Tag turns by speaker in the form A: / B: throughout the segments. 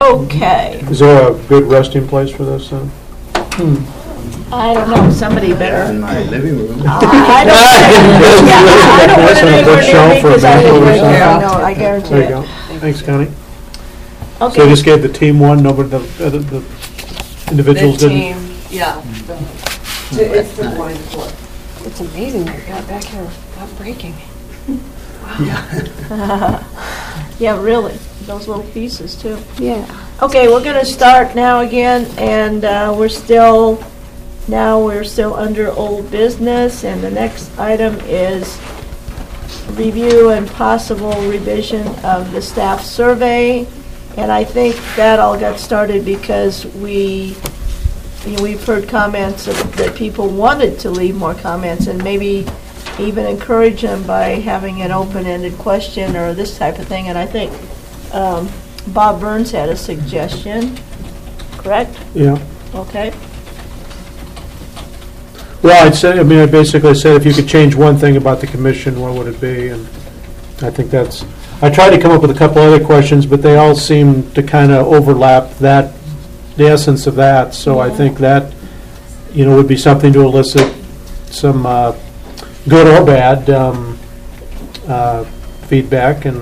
A: Okay.
B: Is there a good resting place for this then?
A: I don't know, somebody better.
C: In my living room.
A: I don't want it anywhere near me because I live right there. I know, I guarantee
B: There you go.
A: it.
B: Thanks, Connie. So you
A: Okay,
B: just gave the team one, nobody, the individuals
D: The
B: didn't?
D: team, yeah. It's the blind court.
E: It's amazing they got back here without breaking.
A: yeah, really, those little pieces too.
E: Yeah.
A: Okay, we're going to start now again, and we're still under old business, and the next item is review and possible revision of the staff survey. And I think that all got started because we've heard comments that people wanted to leave more comments, and maybe even encourage them by having an open-ended question or this type of thing. And I think Bob Burns had a suggestion, correct?
B: Yeah.
A: Okay.
B: Well, I basically said if you could change one thing about the commission, what would it be? And I think I tried to come up with a couple other questions, but they all seem to kind of overlap the essence of that. So I think that, would be something to elicit some good or bad feedback, and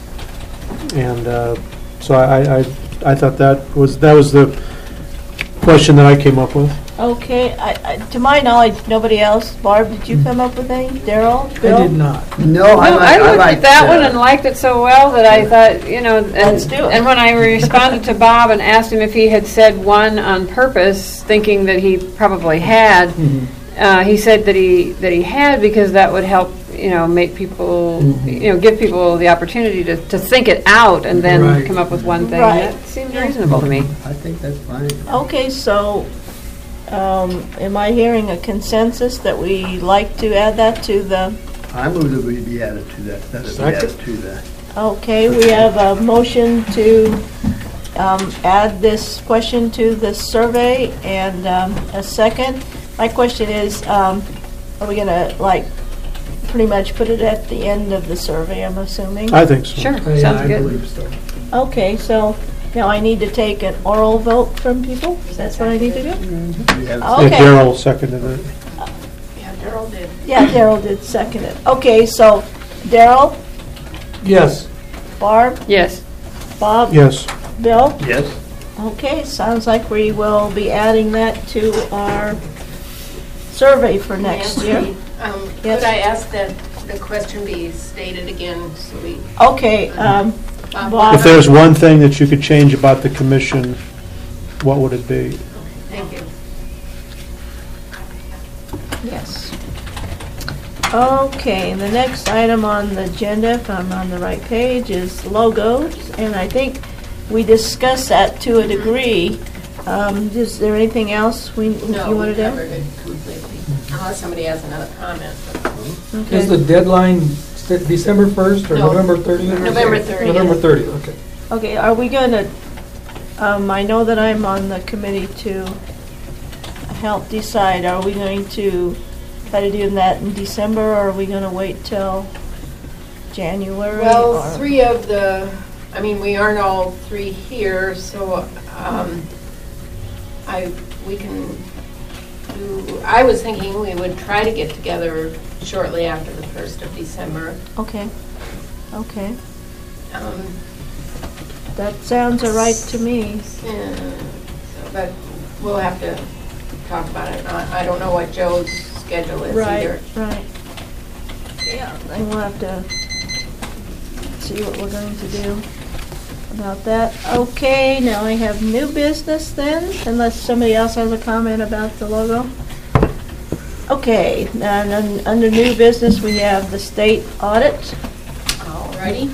B: so I thought that was the question that I came up with.
A: Okay, to my knowledge, nobody else. Barb, did you come up with any? Daryl? Bill?
F: I did not.
C: No,
E: I looked at that one and liked it so well that I thought,
A: Let's do it.
E: and when I responded to Bob and asked him if he had said one on purpose, thinking that he probably had, he said that he had, because that would help, make people, give people the opportunity to think it out and then
F: Right.
E: come up with one thing.
A: Right.
E: That seems reasonable to me.
C: I think that's fine.
A: Okay, so am I hearing a consensus that we like to add that to the...
C: I move that we be added to that. That it be added to that.
A: Okay, we have a motion to add this question to the survey, and a second. My question is, are we going to, pretty much put it at the end of the survey, I'm assuming?
B: I think so.
E: Sure,
F: Yeah,
E: sounds
F: I
E: good.
F: believe so.
A: Okay, so now I need to take an oral vote from people? That's what I need to do?
C: We have
A: Okay.
B: Yeah, Daryl seconded it.
D: Yeah, Daryl did.
A: Yeah, Daryl did second it. Okay, so Daryl,
F: Yes.
A: Barb,
E: Yes.
A: Bob,
B: Yes.
A: Bill?
C: Yes.
A: Okay, sounds like we will be adding that to our survey for next year.
D: Nancy,
A: Yes.
D: could I ask that the question be stated again so we...
A: Okay,
B: If there's one thing that you could change about the commission, what would it be?
D: Thank you.
A: yes. Okay, the next item on the agenda, if I'm on the right page, is logos, and I think we discussed that to a degree. Is there anything else you
D: No, we
A: want to
D: covered
A: do?
D: it completely, unless somebody has another comment.
F: Is the deadline December 1st or
D: No.
F: November 30th?
D: November 30th.
F: November 30th, okay.
A: Okay, are we going to, I know that I'm on the committee to help decide, are we going to try to do that in December, or are we going to wait till January?
D: Well,
A: or-
D: we aren't all three here, so we can do, I was thinking we would try to get together shortly after the 1st of December.
A: Okay, okay.
D: Um,
A: That sounds all right to me.
D: But we'll have to talk about it. I don't know what Joe's schedule is either.
A: Right. Yeah, and we'll have to see what we're going to do about that. Okay, now I have new business then, unless somebody else has a comment about the logo. Okay, and under new business, we have the state audit.
D: Alrighty.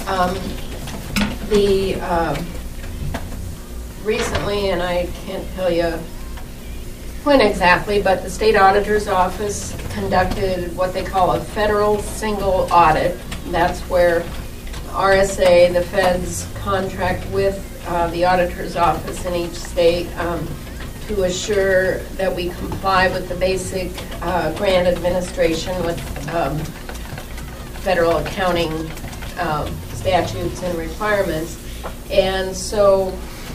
D: Recently, and I can't tell you when exactly, but the state auditor's office conducted what they call a federal single audit. That's where RSA, the feds, contract with the auditor's office in each state to assure that we comply with the basic grant administration with federal accounting statutes and requirements. And so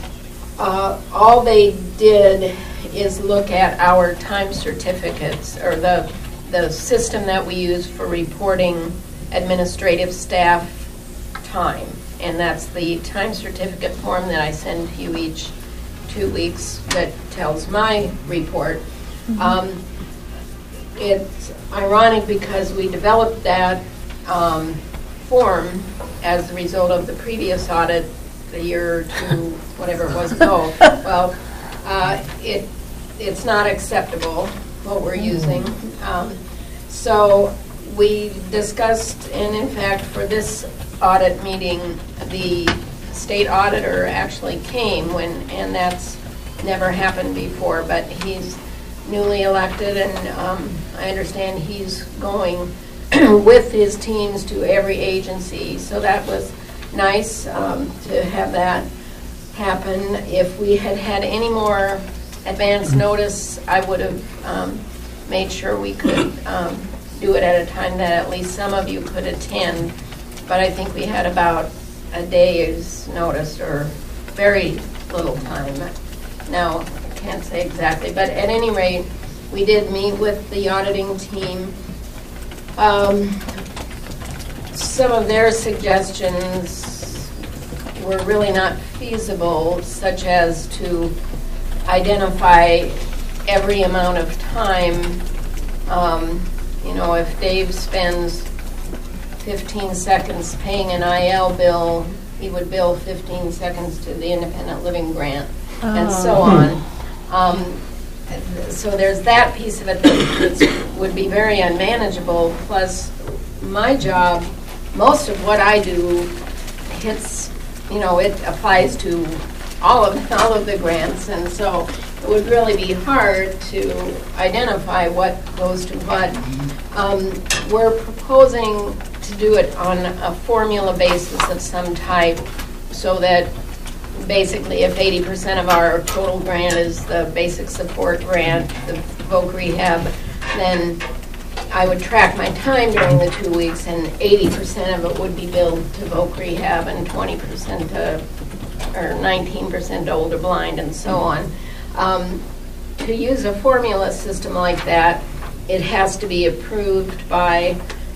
D: All they did is look at our time certificates, or the system that we use for reporting administrative staff time. And that's the time certificate form that I send to you each 2 weeks that tells my report. It's ironic because we developed that form as a result of the previous audit a year or two, whatever it was ago. Well, it's not acceptable, what we're using. So we discussed, and in fact, for this audit meeting, the state auditor actually came and that's never happened before, but he's newly elected, and I understand he's going with his teams to every agency. So that was nice to have that happen. If we had had any more advance notice, I would have made sure we could do it at a time that at least some of you could attend. But I think we had about a day's notice, or very little time. Now, I can't say exactly, but at any rate, we did meet with the auditing team. Some of their suggestions were really not feasible, such as to identify every amount of time. If Dave spends 15 seconds paying an IL bill, he would bill 15 seconds to the Independent Living Grant, and so on. So there's that piece of it that would be very unmanageable. Plus, my job, most of what I do hits, it applies to all of the grants, and so it would really be hard to identify what goes to what. We're proposing to do it on a formula basis of some type, so that basically if 80% of our total grant is the basic support grant, the voc rehab, then I would track my time during the 2 weeks, and 80% of it would be billed to voc rehab, and 20% to, or 19% to older blind, and so on. To use a formula system like that, it has to be approved by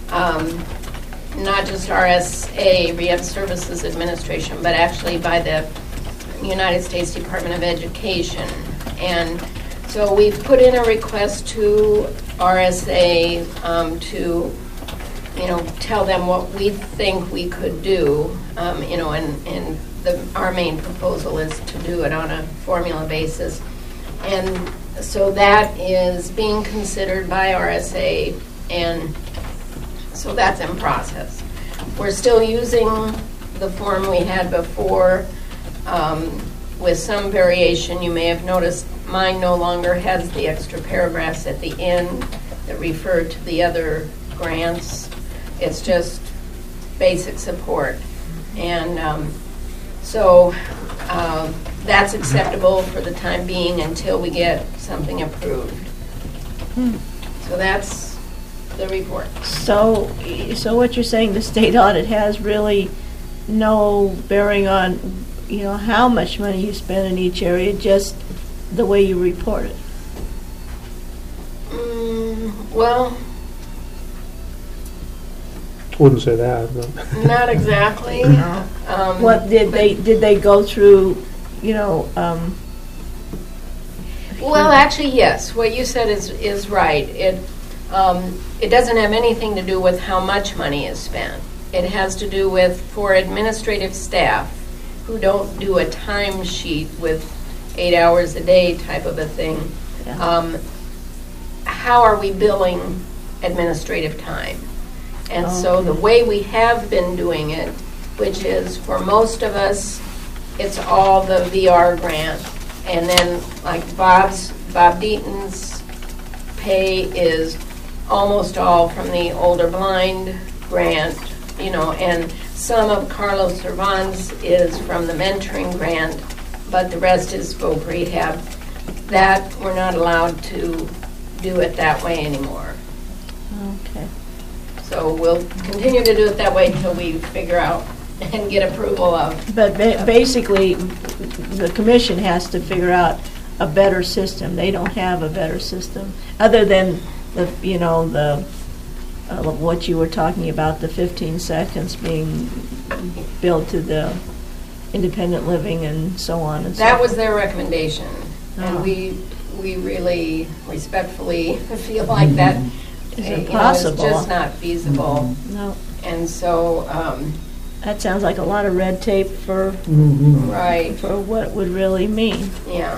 D: not just RSA, Rehab Services Administration, but actually by the United States Department of Education. And so we've put in a request to RSA to, tell them what we think we could do, and our main proposal is to do it on a formula basis. And so that is being considered by RSA, and so that's in process. We're still using the form we had before, with some variation. You may have noticed mine no longer has the extra paragraphs at the end that refer to the other grants. It's just basic support. And so that's acceptable for the time being until we get something approved. So that's the report.
A: So what you're saying, the state audit has really no bearing on, how much money you spend in each area, just the way you report it.
D: Well,
B: Wouldn't say that, but.
D: not exactly.
A: What did they go through,
D: Well, actually, yes. What you said is right. It doesn't have anything to do with how much money is spent. It has to do with, for administrative staff who don't do a timesheet with 8 hours a day type of a thing, how are we billing administrative time? And so the way we have been doing it, which is for most of us, it's all the VR grant. And then like Bob Deaton's pay is almost all from the older blind grant, and some of Carlos Servan's is from the mentoring grant, but the rest is voc rehab. That we're not allowed to do it that way anymore.
A: Okay.
D: So we'll continue to do it that way until we figure out and get approval of.
A: But basically, the commission has to figure out a better system. They don't have a better system, other than what you were talking about, the 15 seconds being billed to the independent living and so on and so
D: That
A: forth.
D: was their recommendation, and
A: Oh.
D: we really respectfully feel like that
A: Is
D: is
A: impossible.
D: just not feasible.
A: No,
D: And so,
A: that sounds like a lot of red tape for
D: right,
A: what it would really mean.
D: yeah.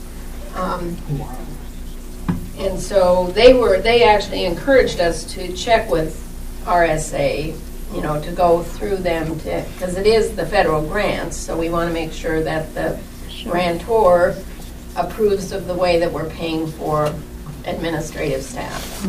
D: And so they actually encouraged us to check with RSA, to go through them, because it is the federal grants, so we want to make sure that the
A: Sure.
D: grantor approves of the way that we're paying for administrative staff.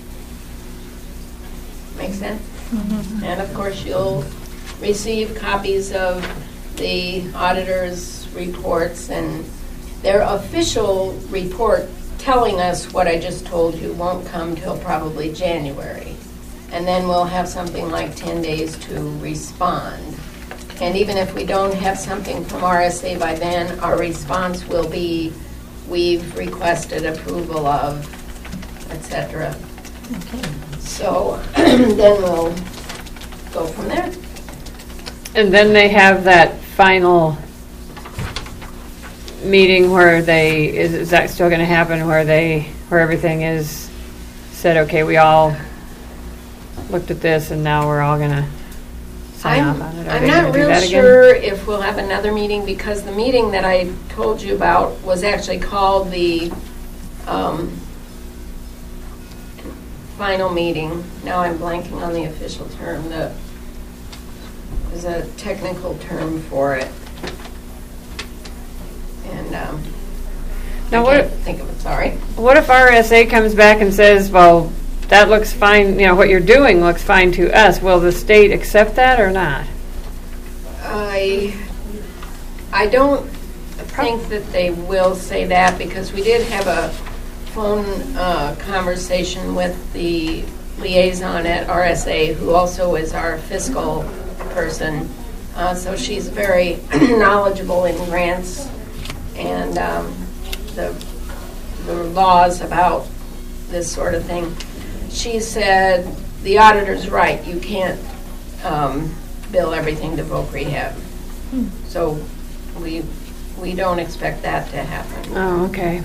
D: Make sense? And of course, you'll receive copies of the auditor's reports, and their official report telling us what I just told you won't come till probably January. And then we'll have something like 10 days to respond. And even if we don't have something from RSA by then, our response will be, we've requested approval of, et cetera. So then we'll go from there.
E: And then they have that final meeting where is that still going to happen, where everything is said, okay, we all looked at this and now we're all going to sign off on it? Are
D: I'm
E: they
D: not
E: gonna do
D: real
E: that again?
D: sure if we'll have another meeting, because the meeting that I told you about was actually called the final meeting. Now I'm blanking on the official term. There's a technical term for it. And
E: Now,
D: I
E: what
D: can't think of it, sorry.
E: What if RSA comes back and says, well, that looks fine, what you're doing looks fine to us? Will the state accept that or not?
D: I don't think that they will say that, because we did have a phone conversation with the liaison at RSA, who also is our fiscal person. So she's very knowledgeable in grants and the laws about this sort of thing. She said, the auditor's right, you can't bill everything to voc rehab. So we don't expect that to happen.
E: Oh, okay.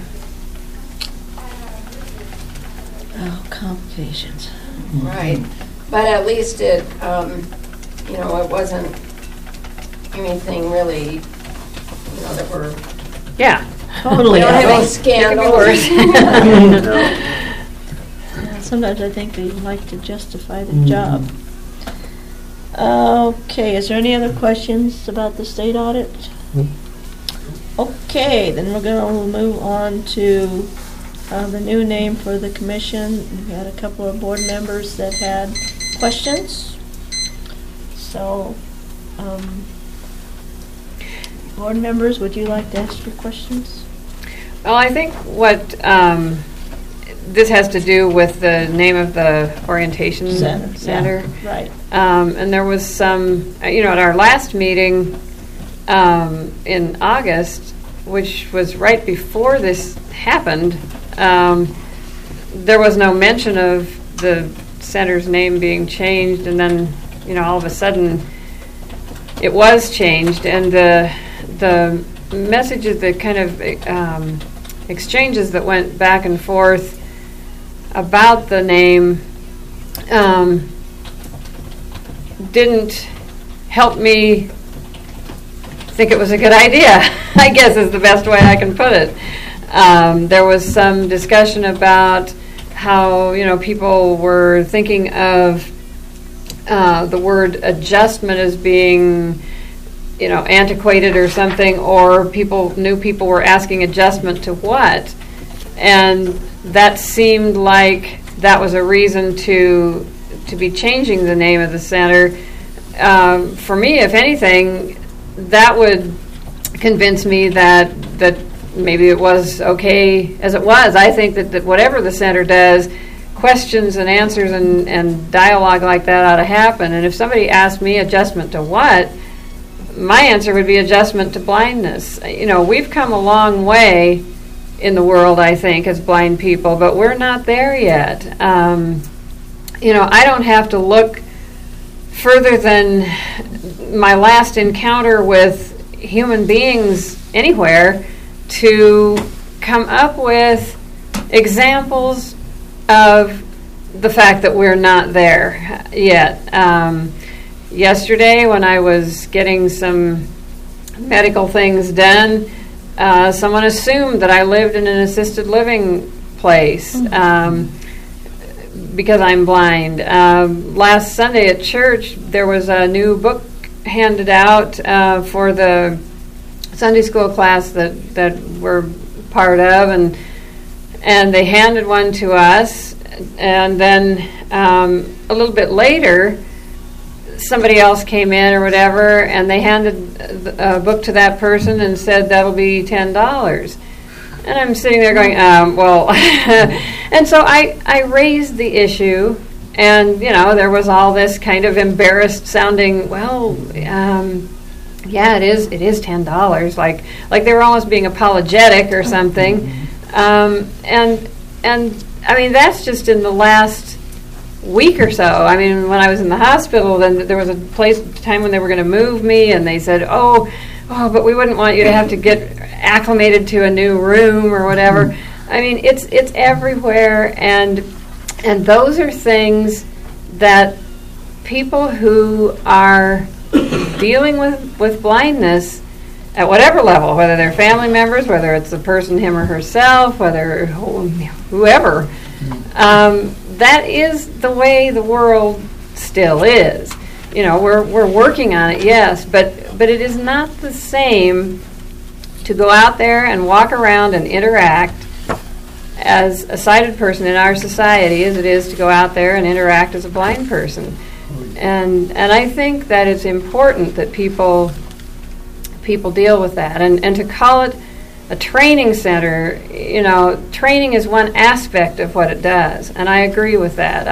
A: Oh, complications.
D: Right. But at least it wasn't anything really, that we're,
E: Yeah.
A: Totally.
D: we don't have any
E: It
D: scandals.
E: could be worse.
A: Yeah, sometimes I think they like to justify the job. Okay, is there any other questions about the state audit? Okay, then we're going to move on to the new name for the commission. We had a couple of board members that had questions. So, board members, would you like to ask your questions?
E: Well, I think what this has to do with the name of the orientation center.
A: Right.
E: And there was some, at our last meeting in August, which was right before this happened, there was no mention of the center's name being changed, and then, all of a sudden, it was changed, and the messages, the kind of exchanges that went back and forth about the name didn't help me think it was a good idea, I guess is the best way I can put it. There was some discussion about how, people were thinking of the word adjustment as being, antiquated or something, or new people were asking adjustment to what? And that seemed like that was a reason to be changing the name of the center. For me, if anything, that would convince me that maybe it was okay as it was. I think that whatever the center does, questions and answers and dialogue like that ought to happen. And if somebody asked me adjustment to what, my answer would be adjustment to blindness. We've come a long way in the world, I think, as blind people, but we're not there yet. I don't have to look further than my last encounter with human beings anywhere to come up with examples of the fact that we're not there yet. Yesterday, when I was getting some medical things done, someone assumed that I lived in an assisted living place because I'm blind. Last Sunday at church, there was a new book handed out for the Sunday school class that we're part of, and they handed one to us, and then a little bit later, somebody else came in or whatever, and they handed a book to that person and said, that'll be $10. And I'm sitting there going, well, and so I raised the issue, and, there was all this kind of embarrassed sounding, well, yeah, it is $10, like they were almost being apologetic or something. And I mean, that's just in the last week or so. I mean, when I was in the hospital, then there was a time when they were going to move me, and they said, oh, but we wouldn't want you to have to get acclimated to a new room or whatever. I mean, it's everywhere, and those are things that people who are dealing with blindness at whatever level, whether they're family members, whether it's the person, him or herself, whether whoever, that is the way the world still is. We're working on it, yes, but it is not the same to go out there and walk around and interact as a sighted person in our society as it is to go out there and interact as a blind person. And I think that it's important that people deal with that, and to call it a training center, training is one aspect of what it does, and I agree with that.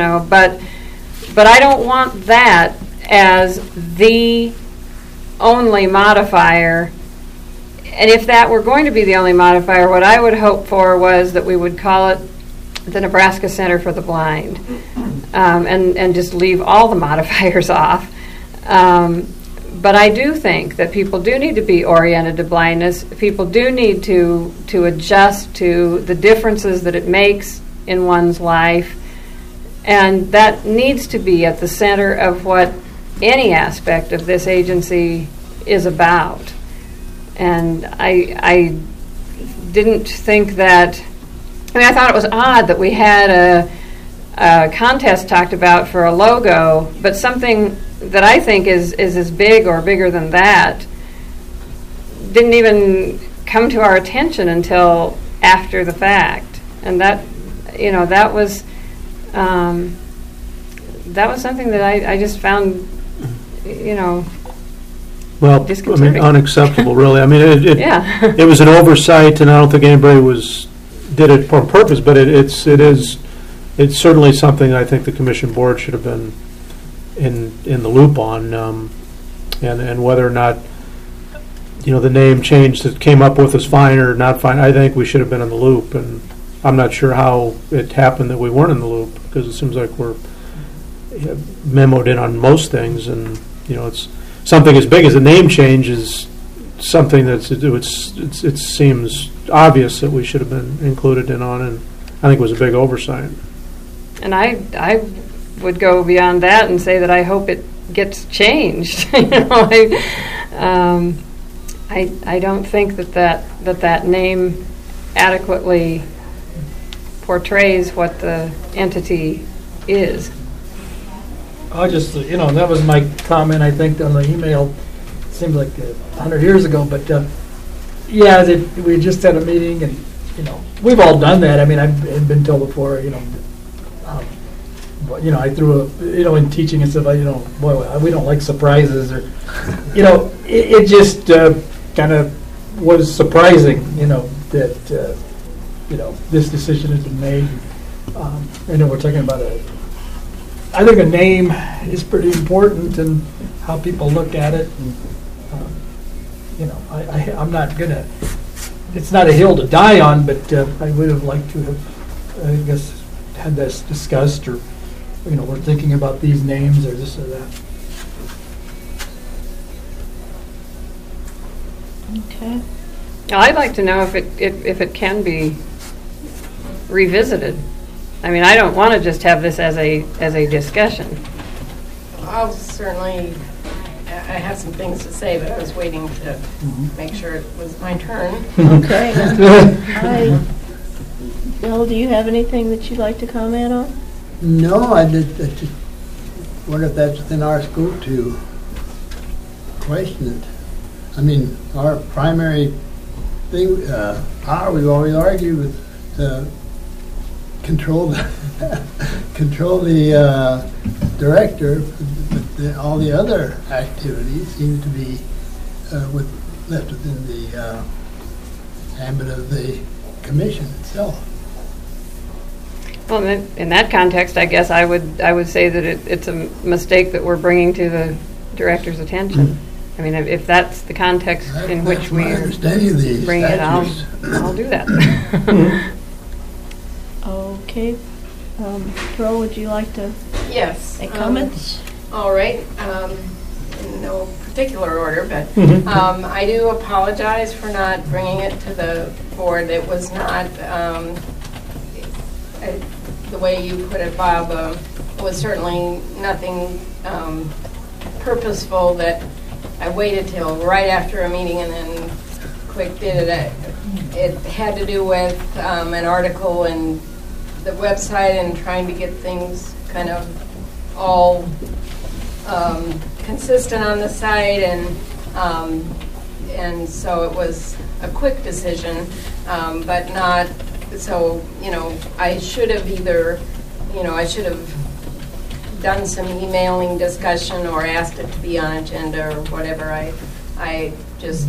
E: But I don't want that as the only modifier. And if that were going to be the only modifier, what I would hope for was that we would call it the Nebraska Center for the Blind, and just leave all the modifiers off. But I do think that people do need to be oriented to blindness. People do need to adjust to the differences that it makes in one's life. And that needs to be at the center of what any aspect of this agency is about. And I didn't think that, I thought it was odd that we had a contest talked about for a logo, but something that I think is as big or bigger than that didn't even come to our attention until after the fact. And that was something that I just found,
B: Well,
E: disconcerting.
B: Unacceptable, really.
E: Yeah.
B: It was an oversight, and I don't think anybody did it on purpose, but it's certainly something I think the commission board should have been in the loop on, and whether or not the name change that came up with is fine or not fine. I think we should have been in the loop, and I'm not sure how it happened that we weren't in the loop, because it seems like we're memoed in on most things, and it's something as big as a name change is something it seems obvious that we should have been included in on, and I think it was a big oversight. And
E: I would go beyond that and say that I hope it gets changed. I don't think that name adequately portrays what the entity is.
F: I just, that was my comment, I think, on the email. It seems like 100 years ago, but we just had a meeting, and we've all done that. I've been told before, I threw in teaching and stuff, boy, we don't like surprises, or, it just kind of was surprising, that, this decision has been made. I know we're talking about I think a name is pretty important and how people look at it. And, I'm not gonna. It's not a hill to die on, but I would have liked to have, I guess, had this discussed, or we're thinking about these names or this or that.
A: Okay.
E: I'd like to know if it can be revisited. I mean, I don't want to just have this as a discussion.
D: I'll certainly, I have some things to say, but I was waiting to make sure it was my turn.
A: Okay. Bill, do you have anything that you'd like to comment on?
C: No, I just wonder if that's within our scope to question it. I mean, our primary thing, power, we've always argued with control the director, but all the other activities seem to be left within the ambit of the commission itself.
E: Well, in that context, I guess I would say that it's a mistake that we're bringing to the director's attention. I mean, if that's the context in which we bring it, I'll do that.
A: Okay. Carol, would you like to
D: Yes.
A: make comments?
D: All right. In no particular order, but I do apologize for not bringing it to the board. It was not, the way you put it, Bob, was certainly nothing purposeful that I waited till right after a meeting and then quick did it. It had to do with an article in the website and trying to get things kind of all consistent on the site, and so it was a quick decision, but not. So I should have either, I should have done some emailing discussion or asked it to be on agenda or whatever. I just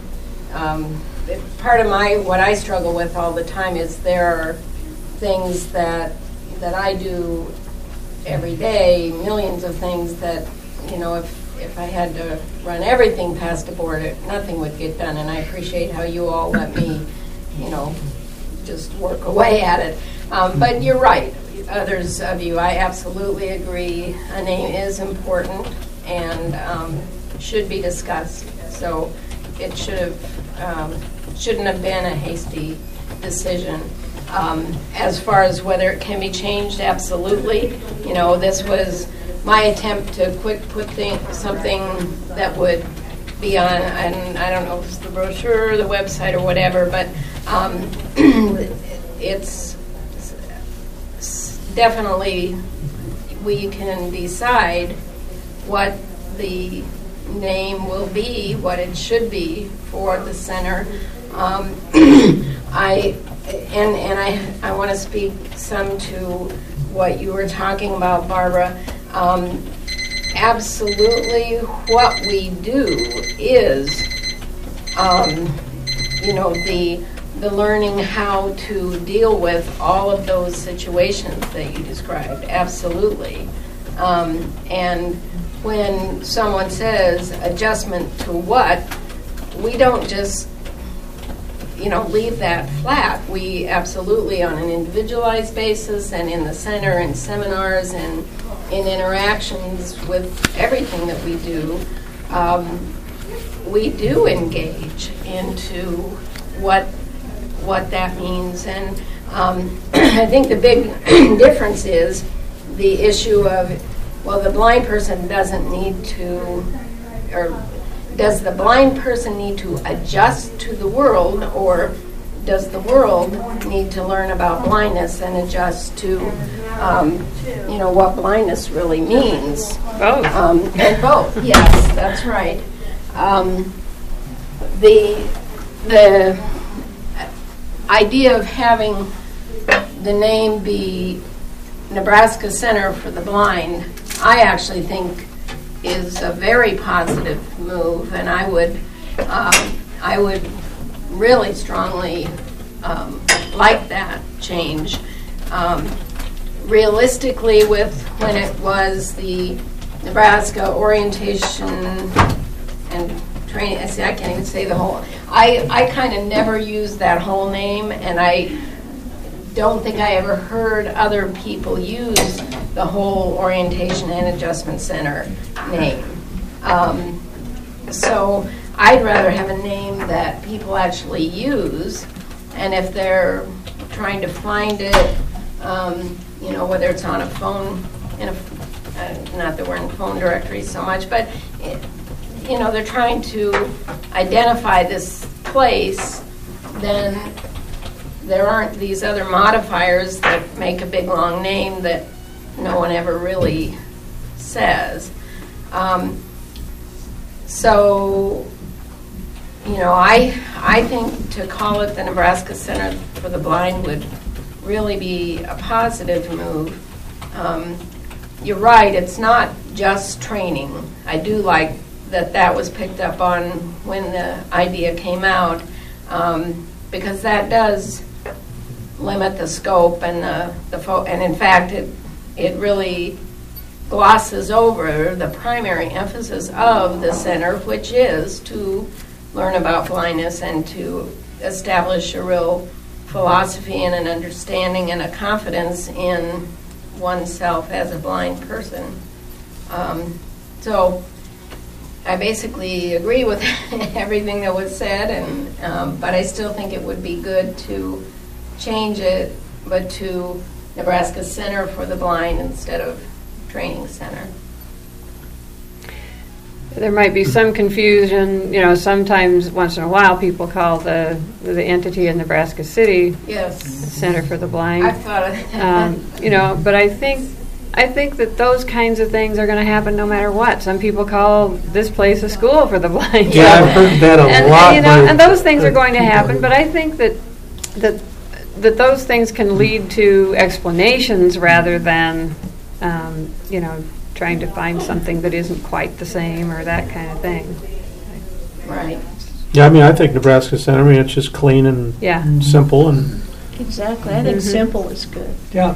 D: part of what I struggle with all the time is there are things that I do every day, millions of things that, if I had to run everything past the board, nothing would get done. And I appreciate how you all let me, just work away at it. But you're right. Others of you, I absolutely agree. A name is important and should be discussed. So it shouldn't have been a hasty decision. As far as whether it can be changed, absolutely. This was my attempt to quick put something that would be on, and I don't know if it's the brochure or the website or whatever, but it's definitely, we can decide what the name will be, what it should be for the center. I want to speak some to what you were talking about, Barbara. Absolutely, what we do is, the learning how to deal with all of those situations that you described. Absolutely, and when someone says adjustment to what, we don't just leave that flat. We absolutely, on an individualized basis and in the center and seminars and in interactions with everything that we do engage into what that means. And I think the big difference is the issue of, the blind person doesn't need to, or does the blind person need to adjust to the world, or does the world need to learn about blindness and adjust to, what blindness really means?
E: Both.
D: And both, yes, that's right. The idea of having the name be Nebraska Center for the Blind, I actually think is a very positive move, and I would really strongly like that change. realistically, with when it was the Nebraska Orientation and Training, I can't even say the whole, I kind of never used that whole name, and I don't think I ever heard other people use the whole Orientation and Adjustment Center name. So I'd rather have a name that people actually use, and if they're trying to find it, whether it's on a phone, not that we're in phone directories so much, but they're trying to identify this place, then there aren't these other modifiers that make a big long name that no one ever really says. I think to call it the Nebraska Center for the Blind would really be a positive move. You're right, it's not just training. I do like that was picked up on when the idea came out, because that does limit the scope and and in fact it really glosses over the primary emphasis of the center, which is to learn about blindness and to establish a real philosophy and an understanding and a confidence in oneself as a blind person. So I basically agree with everything that was said, but I still think it would be good to change it, but to Nebraska Center for the Blind instead of Training Center.
E: There might be some confusion, sometimes once in a while people call the entity in Nebraska City
D: Yes.
E: Center for the Blind.
D: I've thought of that.
E: But I think that those kinds of things are going to happen no matter what. Some people call this place a school for the blind.
B: Yeah, I've heard that a lot.
E: And those things are going to happen, but I think that those things can lead to explanations rather than, trying to find something that isn't quite the same or that kind of thing.
D: Right.
B: Yeah, I think Nebraska Center, it's just clean and simple. And
A: Exactly. I think simple is good.
F: Yeah.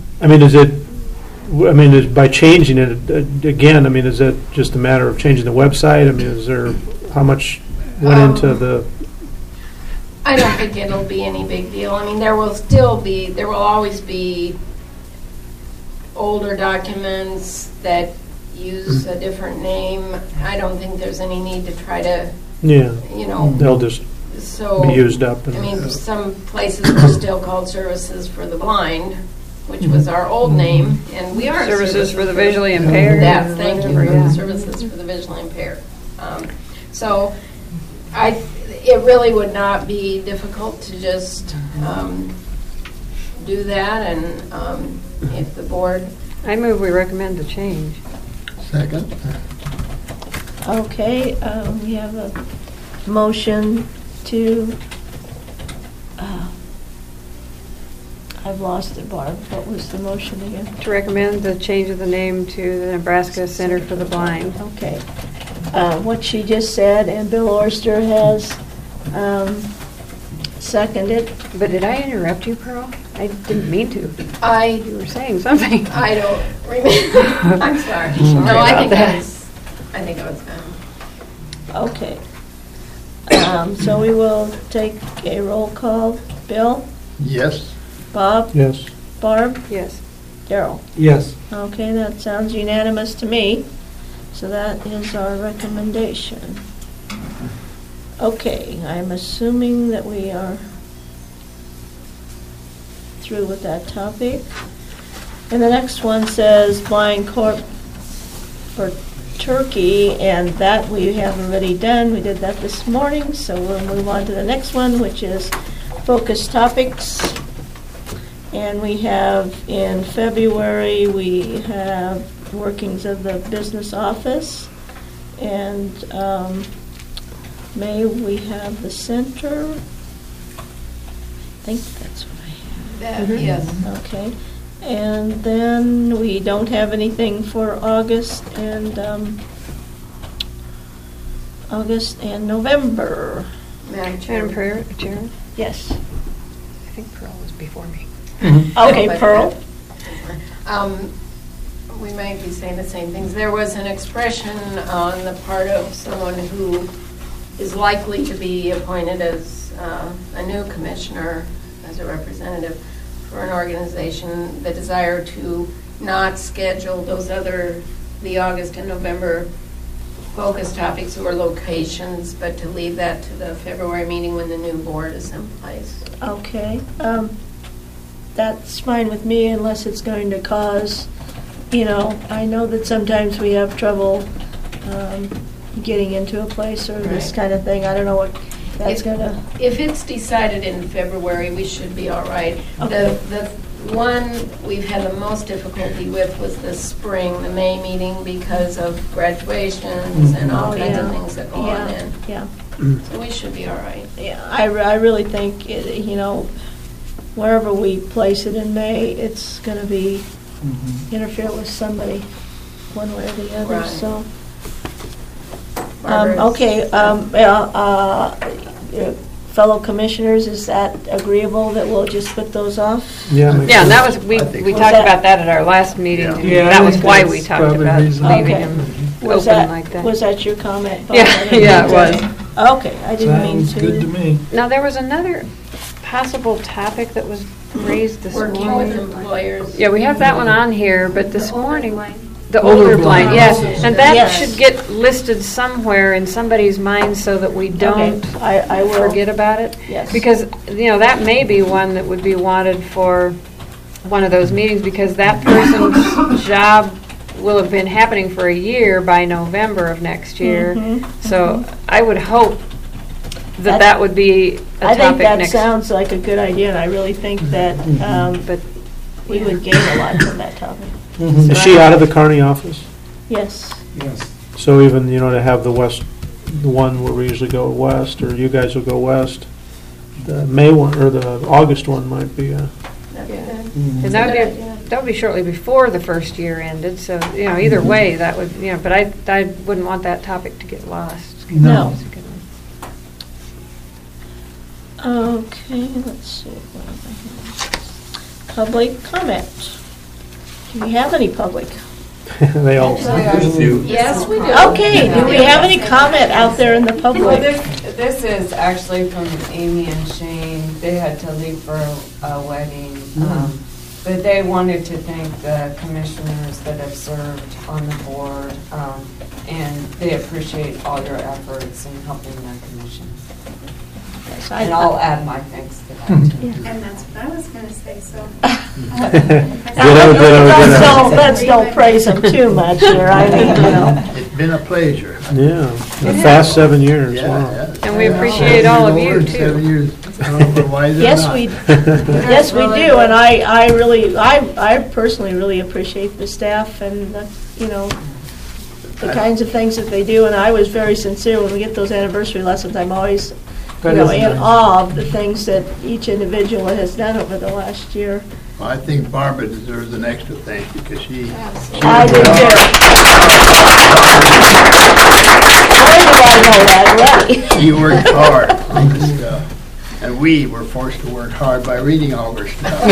B: is by changing it, again, is it just a matter of changing the website? Is there, how much went into the...
D: I don't think it'll be any big deal. There will always be older documents that use a different name. I don't think there's any need to try to,
B: they'll just be used up.
D: Some places are still called Services for the Blind, which was our old name, and we are
E: Services for the Visually Impaired.
D: Yeah, thank you. Services for the Visually Impaired. It really would not be difficult to just do that, and if the board...
E: I move we recommend the change.
C: Second.
A: Okay, we have a motion to, I've lost it, Barb. What was the motion again?
E: To recommend the change of the name to the Nebraska Center for the Blind.
A: Okay. What she just said, and Bill Orster has seconded.
E: But did I interrupt you, Pearl? I didn't mean to. You were saying something.
D: I don't remember. I'm sorry. No, I think I was done.
A: Okay. So we will take a roll call. Bill?
C: Yes.
A: Bob?
B: Yes.
A: Barb?
E: Yes.
A: Darrell?
F: Yes.
A: Okay, that sounds unanimous to me. So that is our recommendation. Okay, I'm assuming that we are through with that topic. And the next one says Blind Corp for Turkey, and that we have already done. We did that this morning, so we'll move on to the next one, which is Focus Topics. And we have, in February, we have workings of the business office, and May we have the center. I think that's what I have.
D: Yes.
A: Okay. And then we don't have anything for August and November.
D: Madam Chair.
E: Madam Chair,
A: Yes.
E: I think Pearl was before me.
A: Okay, Pearl.
D: We might be saying the same things. There was an expression on the part of someone who is likely to be appointed as a new commissioner, as a representative for an organization, the desire to not schedule the August and November focus topics or locations, but to leave that to the February meeting when the new board is in place.
A: Okay, that's fine with me unless it's going to cause, I know that sometimes we have trouble getting into a place or this
D: Right.
A: kind of thing. I don't know what that's going to...
D: If it's decided in February, we should be all right.
A: Okay.
D: The one we've had the most difficulty with was the spring, the May meeting, because of graduations and all
A: Oh,
D: kinds of
A: yeah.
D: things that go on then.
A: Yeah.
D: So we should be all right.
A: Yeah, I really think, wherever we place it in May, it's going to be, interfere with somebody, one way or the other,
D: Right.
A: so.
D: Barbara,
A: Okay, fellow commissioners, is that agreeable that we'll just put those off?
B: Yeah.
E: Yeah, and that was, we
C: I think
E: we
C: so.
E: talked about that at our last meeting.
C: Yeah.
E: and
F: Yeah, I
E: That was
F: think
E: why
F: that's
E: we talked
F: probably
E: about
F: reasonable.
E: leaving
A: Okay.
E: them
A: Was
E: open
A: that,
E: like that.
A: was that your comment, Bob?
E: Yeah,
A: I didn't
E: yeah, it
A: mean to- Okay, I didn't mean
F: Sounds good to
A: to.
F: me.
E: Now, there was another possible topic that was raised this
D: Working with
E: morning.
D: employers.
E: Yeah, we have that one on here, but this morning, the
F: Older
E: older blind,
F: blind.
E: yes. And that
A: Yes.
E: should get listed somewhere in somebody's mind so that we don't
A: Okay, I will.
E: forget about it.
A: Yes.
E: Because, that may be one that would be wanted for one of those meetings, because that person's job will have been happening for a year by November of next year.
A: Mhm,
E: So I would hope
A: That-
E: that would be a
A: I think
E: topic
A: that
E: next.
A: sounds like a good idea, and I really think that
E: But
A: we would gain a lot from that topic.
B: Is she out of the Kearney office?
A: Yes.
F: Yes.
B: So even, to have the west, the one where we usually go west, or you guys will go west, the May one, or the August one might be,
D: That'd be good.
E: And that would
D: Good
E: be,
D: idea.
E: that would be shortly before the first year ended, so, either way, that would, but I wouldn't want that topic to get lost.
A: No.
E: It's a good one.
A: Okay, let's see. What have I here? Public comment. Do we have any public?
B: they all.
D: Yes, we do.
A: Okay, do we have any comment out there in the
G: Well,
A: public?
G: this is actually from Amy and Shane. They had to leave for a wedding. But they wanted to thank the commissioners that have served on the board. And they appreciate all your efforts in helping the commission. And I'll add my thanks to that too.
H: And that's what I was going to say, so.
A: Let's don't praise them too much here, I mean,
C: It's been a pleasure.
B: Yeah, a fast 7 years,
C: Yeah,
B: wow.
C: yeah.
E: And we appreciate all of you,
C: 7
E: too.
C: years. I don't know why they're
A: Yes,
C: not.
A: yes, we do, and I personally really appreciate the staff and, the kinds of things that they do, and I was very sincere when we get those anniversary lessons. I'm always,
F: That is
A: in
F: nice.
A: awe of the things that each individual has done over the last year.
C: Well, I think Barbara deserves an extra thank you because she.
A: I do too. Boy, do I know that already.
C: She worked hard on this stuff. And we were forced to work hard by reading all her stuff.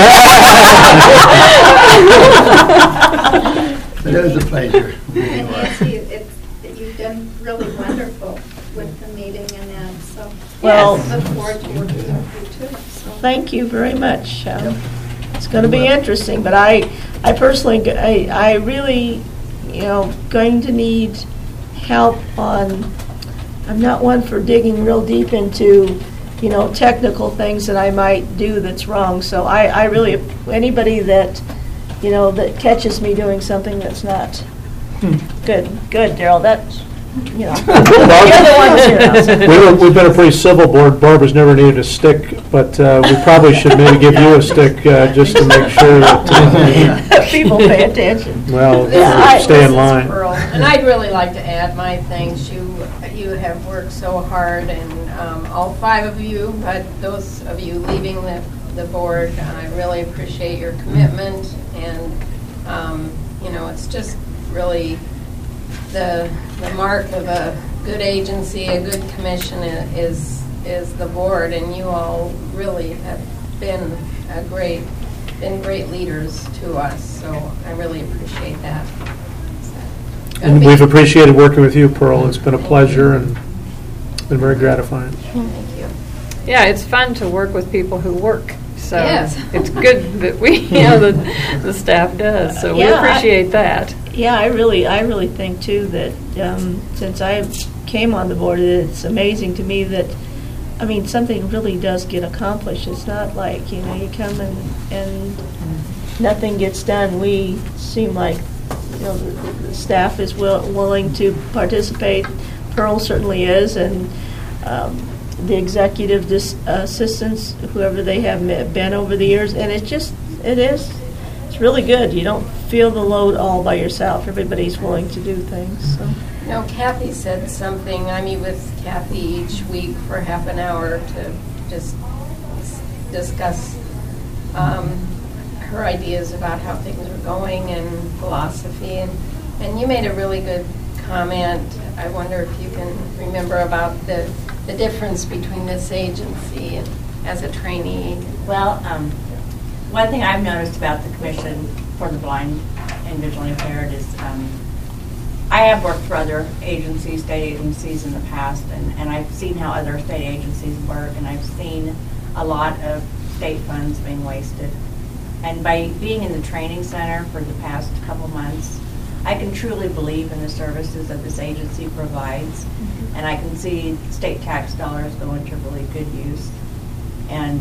C: But it was a pleasure.
H: And Nancy, you've done really wonderful with the meeting and that, so.
A: Well-
H: Yes, look forward to working with you too, so.
A: Thank you very much. It's going to be interesting, but I personally, I really, going to need help on, I'm not one for digging real deep into, technical things that I might do that's wrong. So I really, anybody that, that catches me doing something that's not good, Daryl, that's, you're the ones here.
B: We've been a pretty civil board. Barbara's never needed a stick, but we probably should maybe give you a stick just to make sure that,
A: People pay attention.
B: well,
A: Yeah,
B: stay in
D: Mrs.
B: line.
D: Pearl, and I'd really like to add my thanks. You have worked so hard, and all 5 of you, but those of you leaving the board, I really appreciate your commitment, and it's just really the mark of a good agency, a good commission is the board, and you all really have been a great been great leaders to us, so I really appreciate that.
B: And we've appreciated working with you, Pearl. It's been a pleasure and it's been very gratifying.
D: Thank you.
E: Yeah, it's fun to work with people who work. So
D: Yes.
E: it's good that we, the staff does. So we
A: Yeah,
E: appreciate that.
A: Yeah, I really think too that since I came on the board, it's amazing to me that, I mean, something really does get accomplished. It's not like, you come and nothing gets done. We seem like, the staff is willing to participate. Pearl certainly is, and the executive assistants, whoever they have been over the years, and it's really good. You don't feel the load all by yourself. Everybody's willing to do things. So.
D: Kathy said something. I meet with Kathy each week for half an hour to just discuss her ideas about how things are going and philosophy. And you made a really good comment. I wonder if you can remember about the difference between this agency and as a trainee.
I: Well, one thing I've noticed about the Commission for the Blind and Visually Impaired is I have worked for other agencies, state agencies in the past, and I've seen how other state agencies work, and I've seen a lot of state funds being wasted. And by being in the training center for the past couple months, I can truly believe in the services that this agency provides, and I can see state tax dollars going to really good use. And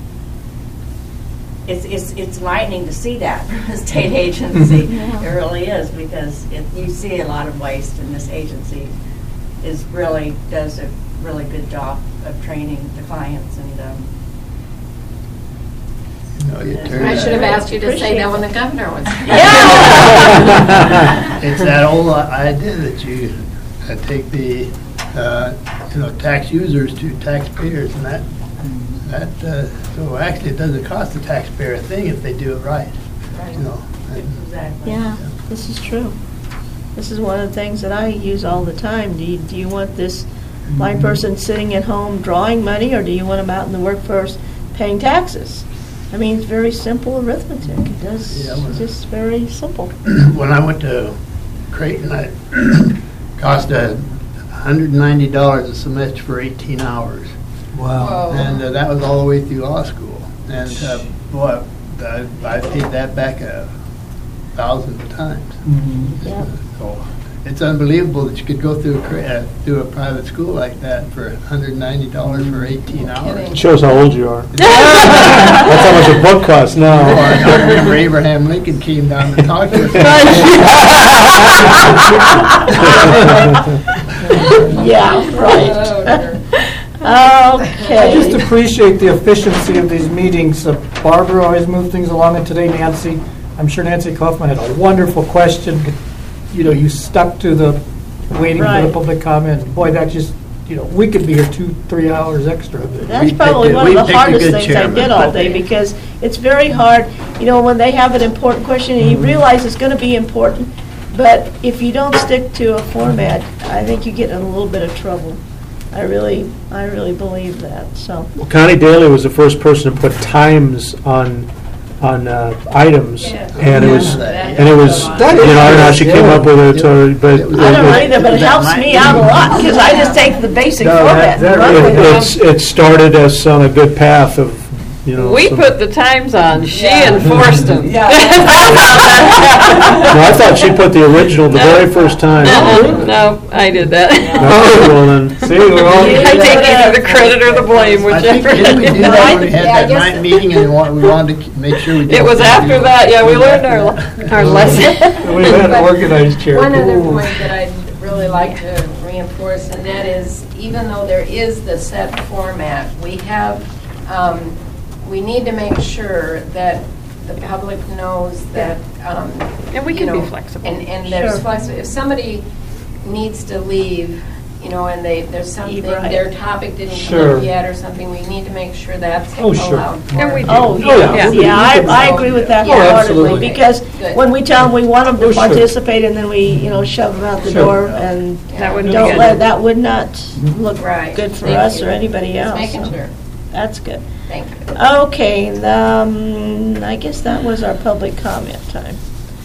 I: it's enlightening to see that from a state agency.
A: Yeah.
I: It really is, because you see a lot of waste, and this agency does a really good job of training the clients. And
D: I should have asked you to say that when the governor was here.
C: It's that old idea that you take the tax users to taxpayers, and that so actually it doesn't cost the taxpayer a thing if they do it right.
I: Exactly.
A: Yeah, this is true. This is one of the things that I use all the time. Do you want this blind person sitting at home drawing money, or do you want them out in the workforce paying taxes? I mean, it's very simple arithmetic. It's just very simple.
C: When I went to Creighton, it cost $190 a semester for 18 hours.
F: Wow.
C: And that was all the way through law school. And boy, I paid that back 1,000 times.
A: Yeah.
C: So it's unbelievable that you could go through a private school like that for $190 for 18 hours.
B: It shows how old you are. That's how much a book costs now.
C: I remember Abraham Lincoln came down to talk to us.
A: Yeah, right. Okay.
F: I just appreciate the efficiency of these meetings. Barbara always moved things along, and today Nancy, I'm sure Nancy Kaufman had a wonderful question. You stuck to the waiting for the public comment. Boy, that just, we could be here 2-3 hours extra.
A: That's probably one of the hardest things I did all day, because it's very hard, when they have an important question and you realize it's going to be important, but if you don't stick to a format, I think you get in a little bit of trouble. I really believe that. So.
B: Well, Connie Daly was the first person to put times on items, and it was I don't know how she came up with it, but
A: I don't know either, but it helps me out a lot, because I just take the basic format.
B: It started us on a good path of
E: We put the times on. She enforced them.
B: No, I thought she put the original the very first time.
E: No, I did that.
B: Well, then, see, we're all.
E: I take either the credit or the blame,
C: I think
E: whichever.
C: we did that when we had that night meeting, and we wanted to make sure we did.
E: It was after that, we learned our lesson.
F: We had an organized chair.
D: One other point that I'd really like to reinforce, and that is, even though there is the set format, we need to make sure that the public knows that,
E: And we can be flexible.
D: And there's flexible. If somebody needs to leave, and there's something, their topic didn't come up yet or something, we need to make sure that's allowed.
E: And we do.
A: I agree with that wholeheartedly, because when we tell them we want them to participate, and then we, shove them out the door, and
E: that would
A: that would not look good for us or anybody else.
D: Just making sure.
A: That's good.
D: Thank you.
A: Okay, I guess that was our public comment time.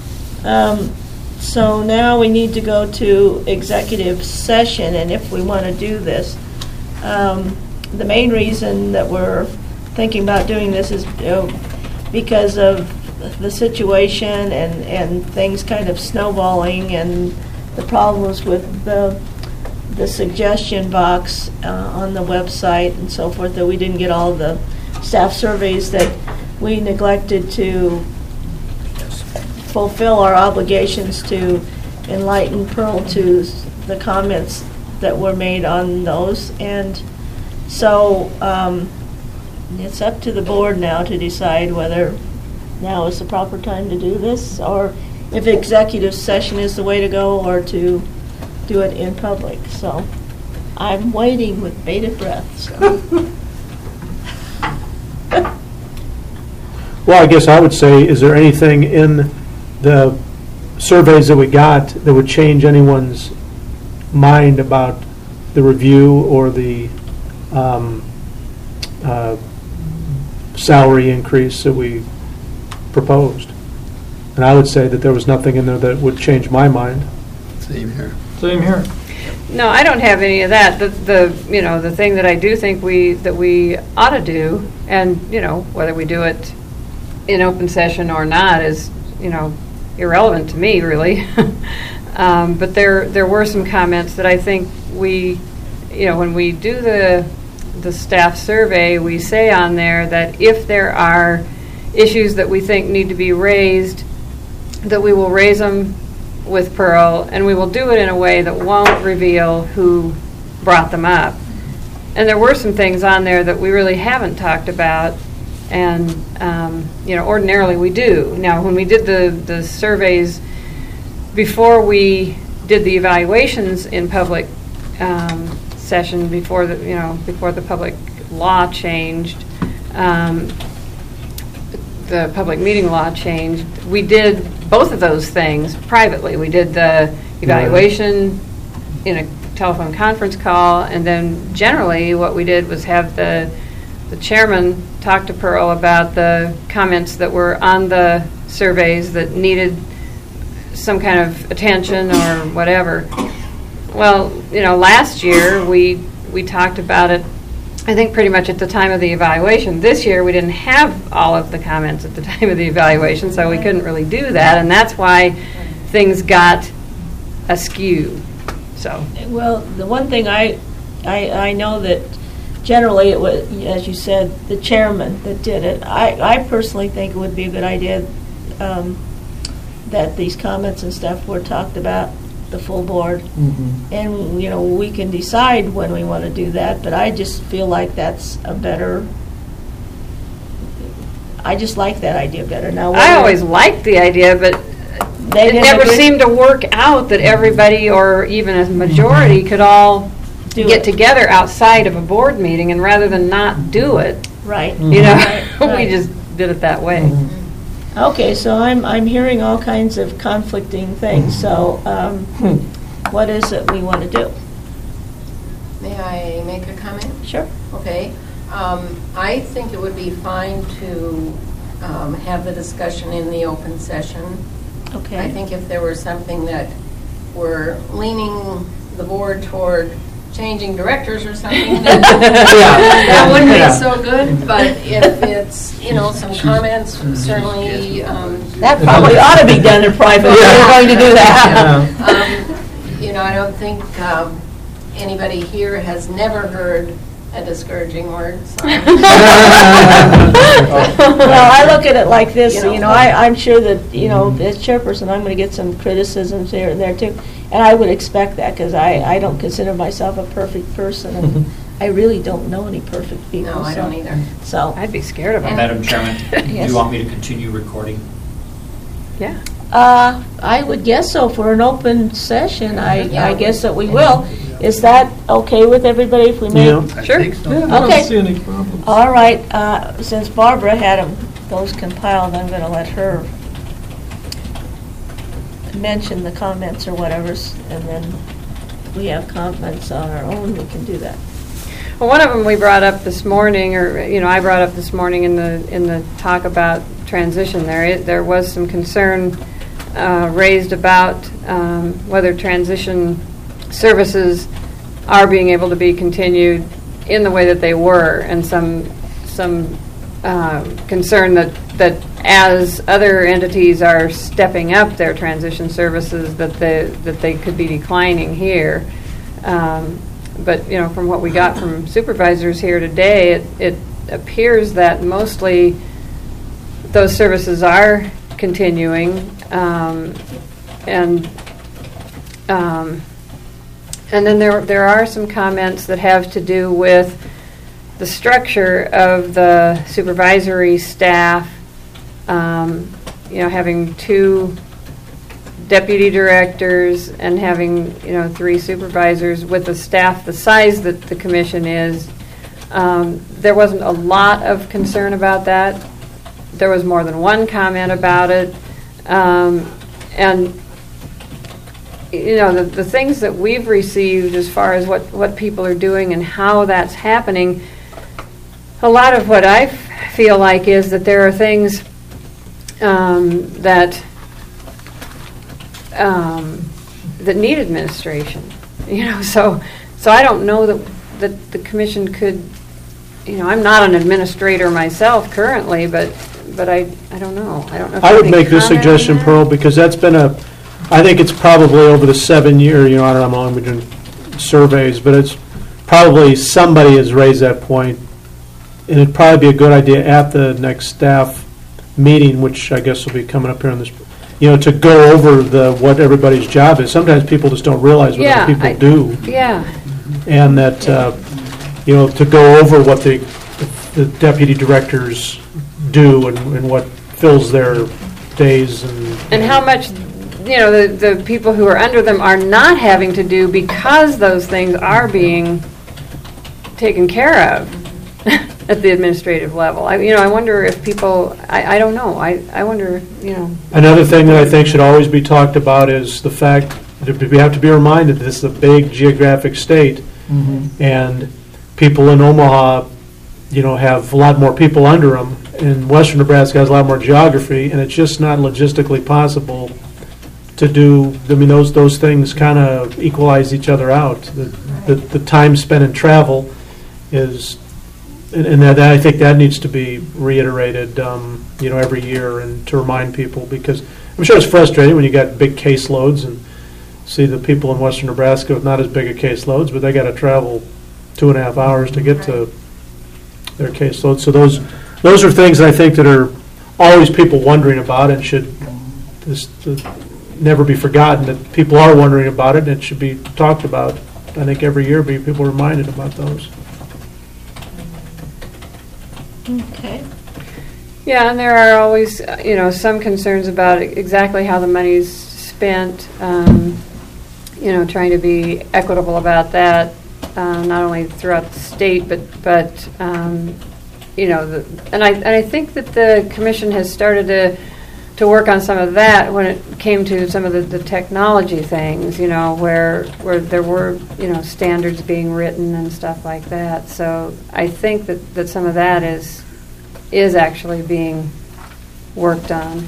A: So now we need to go to executive session, and if we want to do this, the main reason that we're thinking about doing this is because of the situation and things kind of snowballing and the problems with the suggestion box on the website and so forth, that we didn't get all the staff surveys that we neglected to fulfill our obligations to enlighten Pearl to the comments that were made on those. And so it's up to the board now to decide whether now is the proper time to do this, or if executive session is the way to go, or to do it in public. So I'm waiting with bated breath. So.
B: Well, I guess I would say, is there anything in the surveys that we got that would change anyone's mind about the review or the salary increase that we proposed? And I would say that there was nothing in there that would change my mind.
C: Same here.
F: Same here.
E: No, I don't have any of that. The thing that I do think that we ought to do, and whether we do it in open session or not is irrelevant to me, really. But there were some comments that I think when we do the staff survey, we say on there that if there are issues that we think need to be raised, that we will raise them with Pearl, and we will do it in a way that won't reveal who brought them up. And there were some things on there that we really haven't talked about, and ordinarily we do. Now, when we did the surveys before we did the evaluations in public session, before the public law changed, the public meeting law changed, we did both of those things privately. We did the evaluation in a telephone conference call, and then generally what we did was have the chairman talk to Pearl about the comments that were on the surveys that needed some kind of attention or whatever. Well, last year we talked about it, I think, pretty much at the time of the evaluation. This year we didn't have all of the comments at the time of the evaluation, so we couldn't really do that, and that's why things got askew. So,
A: well, the one thing I know that generally it was, as you said, the chairman that did it. I personally think it would be a good idea that these comments and stuff were talked about the full board, and we can decide when we want to do that. But I just feel like that's a better. I just like that idea better. Now,
E: I always liked the idea, but it never seemed to work out that everybody, or even a majority, could all get together outside of a board meeting, and rather than not do it,
A: right?
E: Right. We just did it that way.
A: Okay, so I'm hearing all kinds of conflicting things. So, what is it we want to do?
D: May I make a comment?
A: Sure.
D: Okay. I think it would be fine to have the discussion in the open session.
A: Okay.
D: I think if there was something that we're leaning the board toward changing directors or something, that wouldn't be so good. But if it's, some comments, certainly.
A: That probably ought to be done in private. We're going to do that.
D: I don't think anybody here has never heard a discouraging word. So.
A: Well, I look at it like this. I'm sure that as chairperson, I'm going to get some criticisms here and there too, and I would expect that because I don't consider myself a perfect person, and I really don't know any perfect people.
D: No, I don't either.
A: So
E: I'd be scared of it.
J: Madam Chairman, do
A: Yes.
J: you want me to continue recording?
E: Yeah.
A: I would guess so for an open session. I guess that we will. Is that okay with everybody if we make?
B: Yeah.
E: Sure.
F: I don't
A: Okay.
F: see any problems.
A: All right. Since Barbara had those compiled, I'm going to let her mention the comments or whatever, and then if we have comments on our own, we can do that.
E: Well, one of them we brought up this morning, or I brought up this morning in the talk about transition. There was some concern raised about whether transition services are being able to be continued in the way that they were, and some concern that as other entities are stepping up their transition services, that they could be declining here. But from what we got from supervisors here today, it appears that mostly those services are continuing, and then there are some comments that have to do with the structure of the supervisory staff. Having 2 deputy directors and having 3 supervisors with a staff the size that the commission is. There wasn't a lot of concern about that. There was more than one comment about it, and the things that we've received as far as what people are doing and how that's happening. A lot of what I feel like is that there are things that need administration, So I don't know that the commission could. I'm not an administrator myself currently, but I don't know. I don't know.
B: I would make this suggestion, Pearl, because that's been I think it's probably over the 7 year. I don't know how long we've been doing surveys, but it's probably somebody has raised that point, and it'd probably be a good idea at the next staff meeting, which I guess will be coming up here on this, to go over what everybody's job is. Sometimes people just don't realize what other people do.
E: Yeah. And
B: that, to go over what the deputy directors do and what fills their days
E: and how much, the people who are under them are not having to do because those things are being taken care of. At the administrative level. I wonder if people, I don't know. I wonder,
B: Another thing that I think should always be talked about is the fact that we have to be reminded this is a big geographic state, and people in Omaha, have a lot more people under them, and Western Nebraska has a lot more geography, and it's just not logistically possible to do. Those things kind of equalize each other out. The time spent in travel is. And that, I think that needs to be reiterated, every year, and to remind people, because I'm sure it's frustrating when you got big caseloads and see the people in Western Nebraska with not as big a caseloads, but they got to travel 2.5 hours to get to their caseload. So those are things that I think that are always people wondering about, and should just never be forgotten that people are wondering about it, and it should be talked about. I think every year be people reminded about those.
A: Okay.
E: Yeah, and there are always, some concerns about exactly how the money's spent, trying to be equitable about that, not only throughout the state, but and I think that the commission has started to work on some of that when it came to some of the technology things, where there were, standards being written and stuff like that. So I think that some of that is actually being worked on.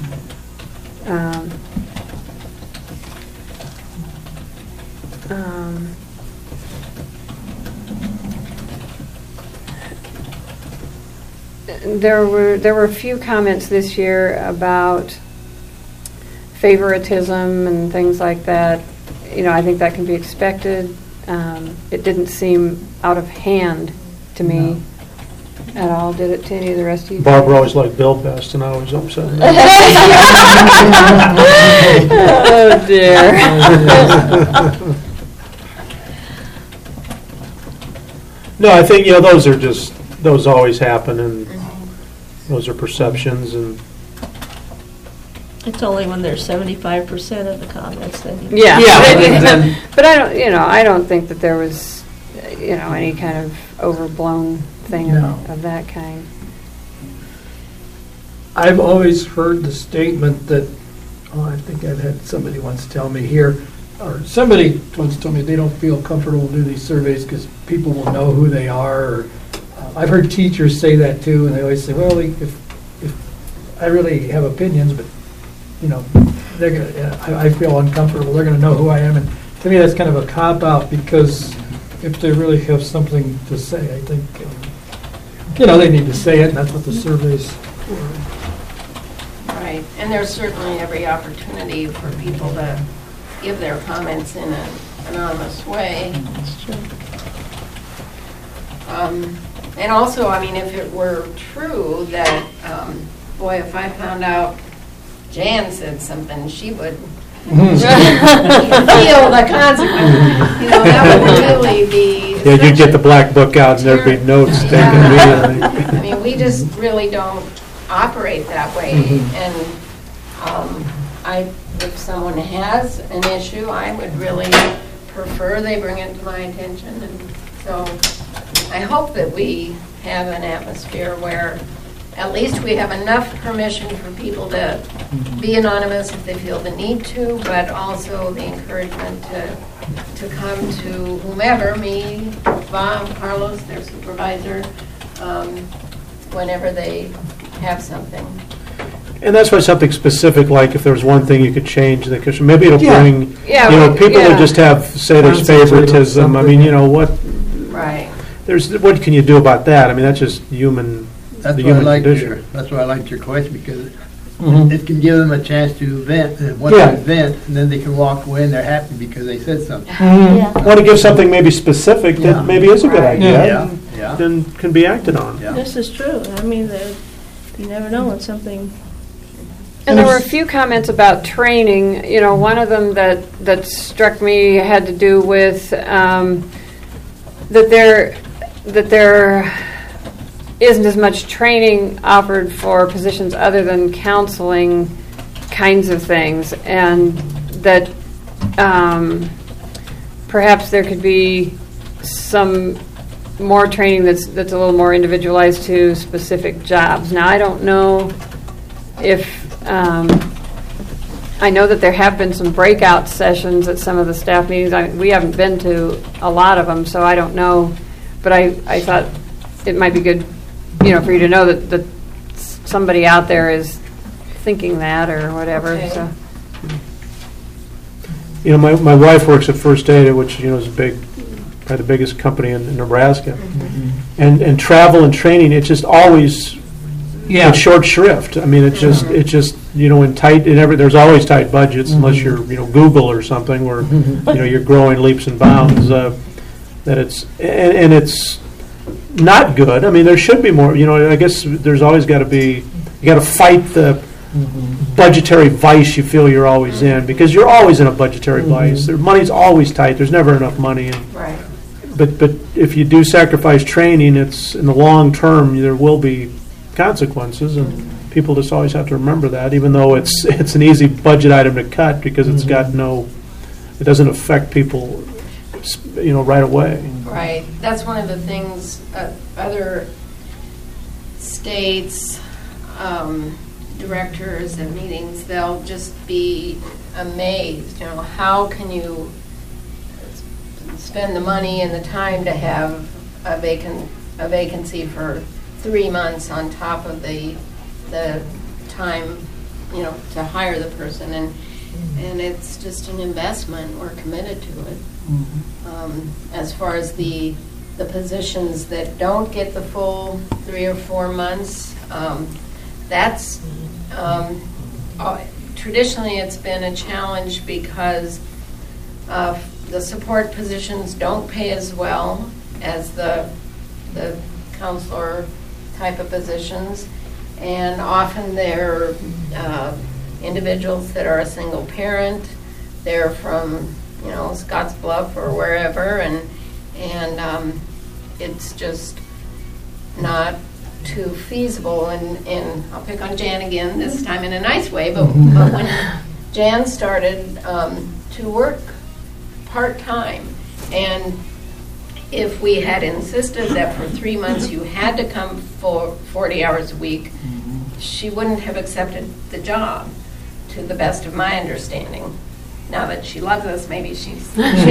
E: There were a few comments this year about favoritism and things like that. I think that can be expected. It didn't seem out of hand to me at all, did it to any of the rest of you?
B: Barbara always liked Bill best, and I was upset.
E: Oh, dear.
B: No, I think, those always happen, and those are perceptions, and
A: It's only when there's 75% of the comments that you.
E: Yeah.
B: Yeah.
E: But I don't think that there was, any kind of overblown thing of that kind.
F: I've always heard the statement that, I think I've had somebody once tell me here, or somebody once told me they don't feel comfortable doing these surveys because people will know who they are. Or, I've heard teachers say that too, and they always say, well, if I really have opinions, but, you know, they're gonna, I feel uncomfortable, they're going to know who I am. And to me, that's kind of a cop-out, because if they really have something to say, I think, you know, they need to say it, and that's what the survey's for.
D: Right, and there's certainly every opportunity for people to give their comments in an anonymous way.
A: That's true.
D: And also, I mean, if it were true that, boy, if I found out Jan said something, she would feel the consequences. You know, that would really be...
B: Yeah, you'd get the black book out and there'd be notes taken immediately.
D: I mean, we just really don't operate that way. And if someone has an issue, I would really prefer they bring it to my attention. And so I hope that we have an atmosphere where at least we have enough permission for people to be anonymous if they feel the need to, but also the encouragement to come to whomever, me, Bob, Carlos, their supervisor, whenever they have something.
B: And that's why something specific, like if there's one thing you could change, because maybe it'll bring,
E: Yeah,
B: you know,
E: right,
B: people
E: yeah.
B: that just have, say there's
F: Concentrate on
B: favoritism. I mean, you know, what
D: Right.
B: what can you do about that? I mean, that's just human.
C: That's
B: the
C: why I
B: human
C: liked
B: condition.
C: your question, because
F: Mhm.
C: it can give them a chance to vent, and once
B: Yeah.
C: they vent, and then they can walk away and they're happy because they said something.
A: Yeah.
B: Want to give something maybe specific
C: Yeah.
B: that maybe is a good
D: Right.
B: idea,
C: Yeah, yeah.
B: then can be acted on.
C: Yeah.
A: This is true. I mean, you never know when something...
E: And there were a few comments about training. You know, one of them that struck me had to do with that there isn't as much training offered for positions other than counseling kinds of things, and that perhaps there could be some more training that's a little more individualized to specific jobs. Now, I don't know if I know that there have been some breakout sessions at some of the staff meetings. We haven't been to a lot of them, so I don't know. But I thought it might be good, you know, for you to know that somebody out there is thinking that or whatever.
D: Okay.
E: So.
B: You know, my wife works at First Aid, which, you know, is probably the biggest company in Nebraska. And travel and training, it's just always it's short shrift. I mean, it's just you know, there's always tight budgets unless you're, you know, Google or something where you know, you're growing leaps and bounds. That it's and it's not good. I mean, there should be more. You know, I guess there's always got to be. You got to fight the budgetary vice you feel you're always in, because you're always in a budgetary vice. Money's always tight. There's never enough money.
D: Right.
B: But if you do sacrifice training, it's in the long term there will be consequences, and people just always have to remember that. Even though it's an easy budget item to cut because it doesn't affect people, you know, right away.
D: Right. That's one of the things other states, directors and meetings, they'll just be amazed. You know, how can you spend the money and the time to have a vacancy for 3 months on top of the time, you know, to hire the person, and it's just an investment. We're committed to it. As far as the positions that don't get the full 3 or 4 months, that's traditionally it's been a challenge because the support positions don't pay as well as the counselor type of positions, and often they're individuals that are a single parent. They're from, you know, Scotts Bluff or wherever, and it's just not too feasible. And I'll pick on Jan again, this time in a nice way, but when Jan started to work part-time, and if we had insisted that for 3 months you had to come for 40 hours a week, she wouldn't have accepted the job, to the best of my understanding. now that she loves us, maybe she's.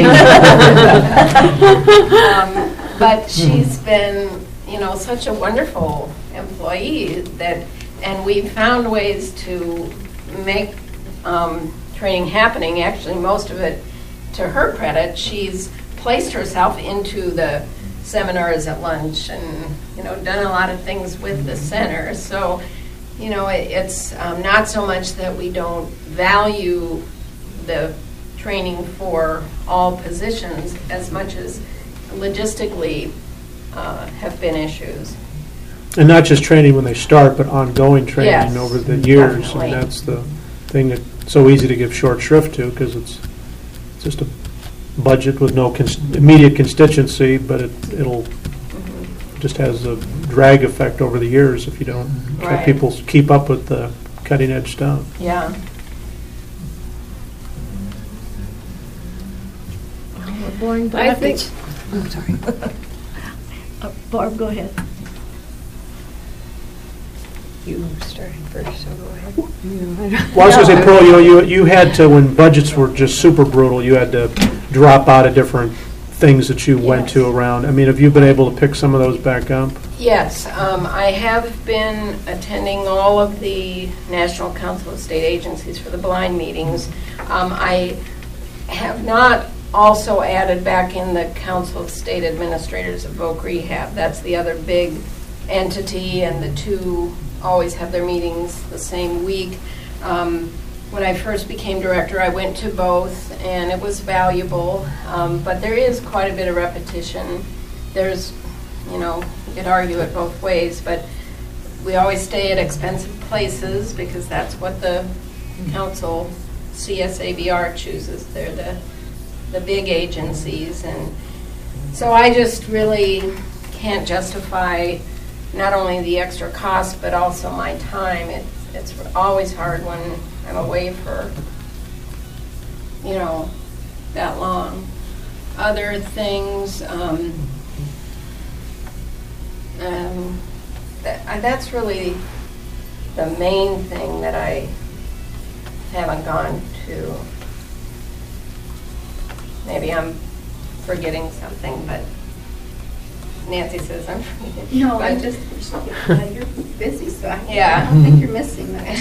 D: But she's been, such a wonderful employee and we've found ways to make training happening. Actually, most of it, to her credit, she's placed herself into the seminars at lunch and, done a lot of things with the center. So, it's not so much that we don't value the training for all positions as much as logistically have been issues.
B: And not just training when they start, but ongoing training
D: Yes,
B: over the years.
D: definitely.
B: And that's the thing that's so easy to give short shrift to, because it's just a budget with no immediate constituency, but it'll just has a drag effect over the years if you don't let
D: Right.
B: people keep up with the cutting edge stuff.
D: Yeah.
A: We're boring, but
E: I think,
A: Barb, go ahead.
E: you starting first, so go ahead.
B: Well, I was going to say, Pearl, you had to, when budgets were just super brutal, you had to drop out of different things that you went to around. I mean, have you been able to pick some of those back up?
D: Yes, I have been attending all of the National Council of State Agencies for the Blind meetings. I have not also added back in the Council of State Administrators of Voc Rehab. That's the other big entity, and the two always have their meetings the same week. When I first became director, I went to both, and it was valuable, but there is quite a bit of repetition. There's, you could argue it both ways, but we always stay at expensive places because that's what the council, CSABR, chooses. They're the big agencies, and so I just really can't justify not only the extra cost, but also my time. It's always hard when I'm away for, that long. Other things, that's really the main thing that I haven't gone to. Maybe I'm forgetting something, but Nancy says I'm forgetting.
H: No,
D: But-
H: you're busy, so I
D: Yeah.
H: don't think you're missing that.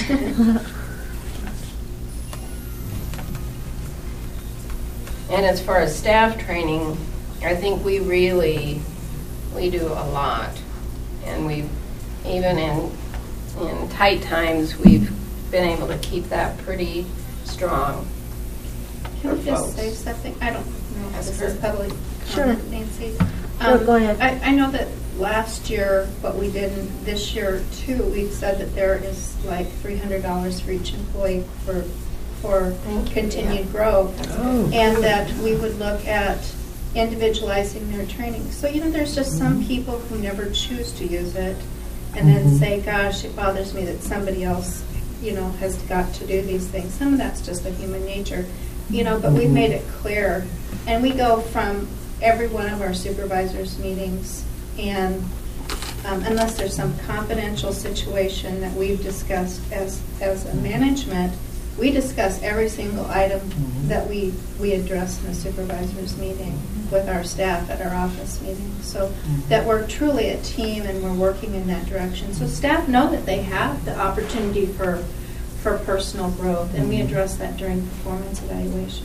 D: And as far as staff training, I think we do a lot. And even in tight times, we've been able to keep that pretty strong.
H: Can I
D: for
H: just
D: folks.
H: say something? I don't know if
D: Ask
H: this
D: her.
H: is public
A: Sure.
H: comment, Nancy.
A: Sure, go ahead.
H: I know that last year, but we didn't, this year too, we said that there is like $300 for each employee for
D: Thank you,
H: continued
D: yeah.
H: growth. And that we would look at individualizing their training. So, there's just some people who never choose to use it and then say, gosh, it bothers me that somebody else, has got to do these things. Some of that's just a human nature, but we've made it clear. And we go from every one of our supervisors' meetings, and unless there's some confidential situation that we've discussed as a management, we discuss every single item that we address in a supervisor's meeting with our staff at our office meeting, so that we're truly a team and we're working in that direction. So staff know that they have the opportunity for personal growth, and we address that during performance evaluations.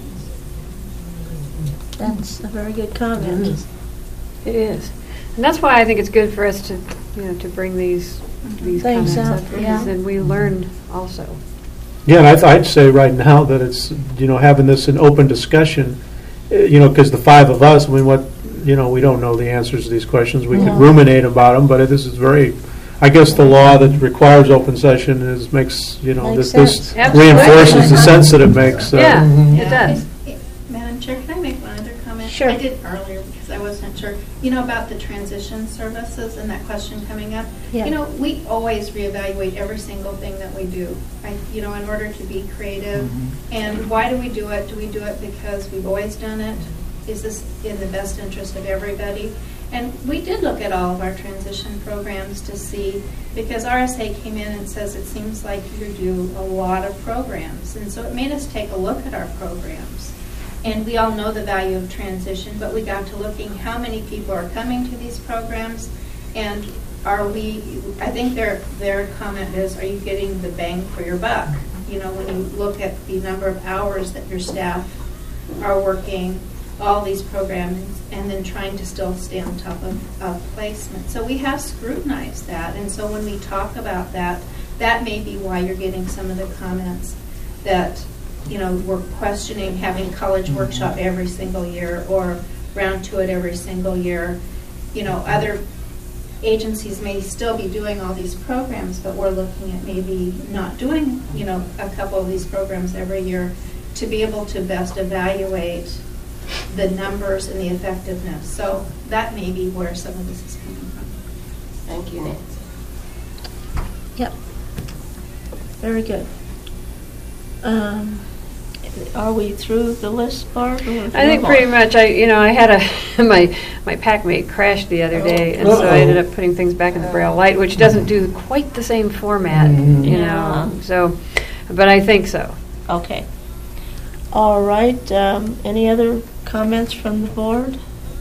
A: That's a very good comment.
E: It is. And that's why I think it's good for us to, to bring these
A: Things
E: comments
A: up,
E: up. Because
A: yeah.
E: then we learn also.
B: Yeah, and I'd say right now that it's, having this an open discussion, because the five of us, we don't know the answers to these questions. We could ruminate about them, but this is very, I guess the law that requires open session makes
A: Makes
B: this
A: sense.
E: Absolutely.
B: reinforces the sense that it makes.
E: Yeah, it
H: Yeah.
E: does.
H: Madam Chair, can I make one other comment?
A: Sure.
H: I did earlier because I wasn't sure. About the transition services and that question coming up.
A: Yeah.
H: We always reevaluate every single thing that we do, in order to be creative. And why do we do it? Do we do it because we've always done it? Is this in the best interest of everybody? And we did look at all of our transition programs to see, because RSA came in and says it seems like you do a lot of programs. And so it made us take a look at our programs. And we all know the value of transition, but we got to looking how many people are coming to these programs, and are we, I think their comment is, are you getting the bang for your buck? You know, when you look at the number of hours that your staff are working all these programs and then trying to still stay on top of placement. So we have scrutinized that, and so when we talk about that, that may be why you're getting some of the comments that, you know, we're questioning having college workshop every single year or round to it every single year. You know, other agencies may still be doing all these programs, but we're looking at maybe not doing, you know, a couple of these programs every year to be able to best evaluate the numbers and the effectiveness. So that may be where some of this is coming from.
D: Thank you, Nancy.
A: Yep. Very good. Are we through the list, Barb?
E: I think pretty much. I had my Packmate crashed the other day, and so I ended up putting things back in the Braille Light, which doesn't do quite the same format, you know. So, but I think so.
A: Okay. All right. Any other comments from the board?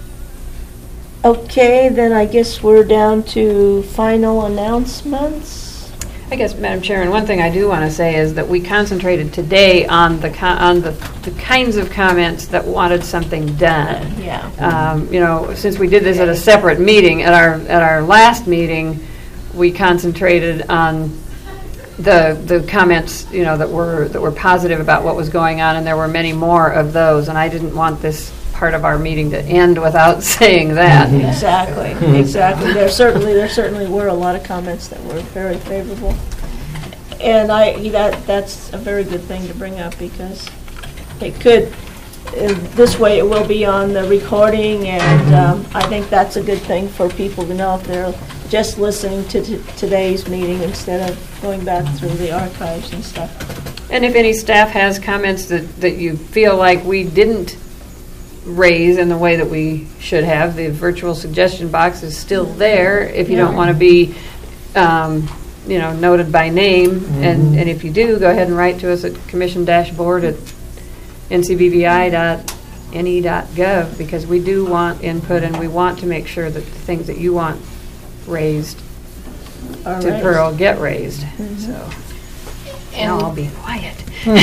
A: Okay, then I guess we're down to final announcements.
E: I guess, Madam Chairman, one thing I do want to say is that we concentrated today on the kinds of comments that wanted something done.
A: Yeah.
E: You know, since we did this at a separate meeting, at our last meeting, we concentrated on the comments, you know, that were positive about what was going on, and there were many more of those. And I didn't want this part of our meeting to end without saying that.
A: Exactly. Exactly. There certainly were a lot of comments that were very favorable, and that's a very good thing to bring up, because it could. This way, it will be on the recording, and I think that's a good thing for people to know if they're just listening to today's meeting instead of going back through the archives and stuff.
E: And if any staff has comments that you feel like we didn't raise in the way that we should have, the virtual suggestion box is still there if you don't want to be you know, noted by name. And if you do, go ahead and write to us at commission-board@ncbvi.ne.gov, because we do want input, and we want to make sure that the things that you want raised to Pearl get raised. So now I'll be quiet.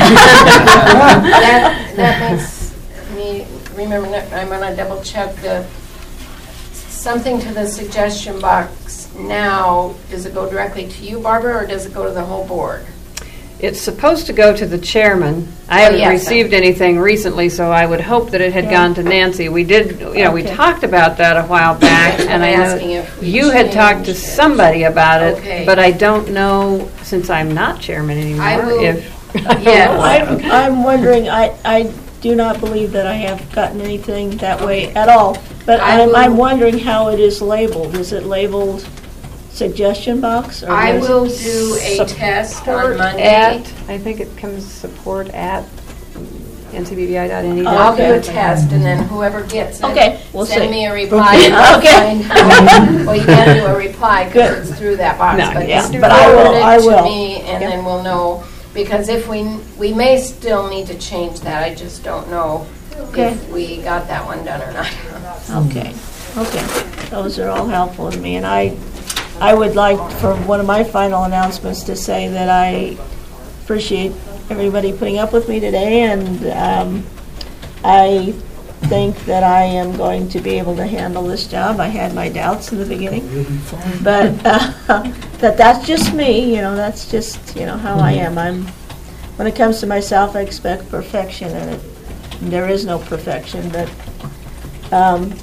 D: That makes me remember, I'm going to double check something to the suggestion box now. Does it go directly to you, Barbara, or does it go to the whole board?
E: It's supposed to go to the chairman. I haven't received anything recently, so I would hope that it had gone to Nancy. We did, you know, we talked about that a while back, and I know you had talked to somebody about it, but I don't know, since I'm not chairman anymore,
A: I'm wondering, I do not believe that I have gotten anything that way at all, but I'm wondering how it is labeled. Is it labeled suggestion box? Or
D: I will do a test on Monday.
E: I think it comes support at ncbvi.ne.
D: I'll do a test, and then whoever gets it,
A: we'll
D: send
A: see.
D: me a reply. Well, you can't do a reply because it's through that box, but just
A: but I will.
D: To me, and then we'll know. Because if we may still need to change that, I just don't know if we got that one done or not.
A: Okay. Those are all helpful to me, and I would like, for one of my final announcements, to say that I appreciate everybody putting up with me today, and I think that I am going to be able to handle this job. I had my doubts in the beginning, but that's just me. You know, that's just, you know, how I am. When it comes to myself, I expect perfection, and there is no perfection. But I'm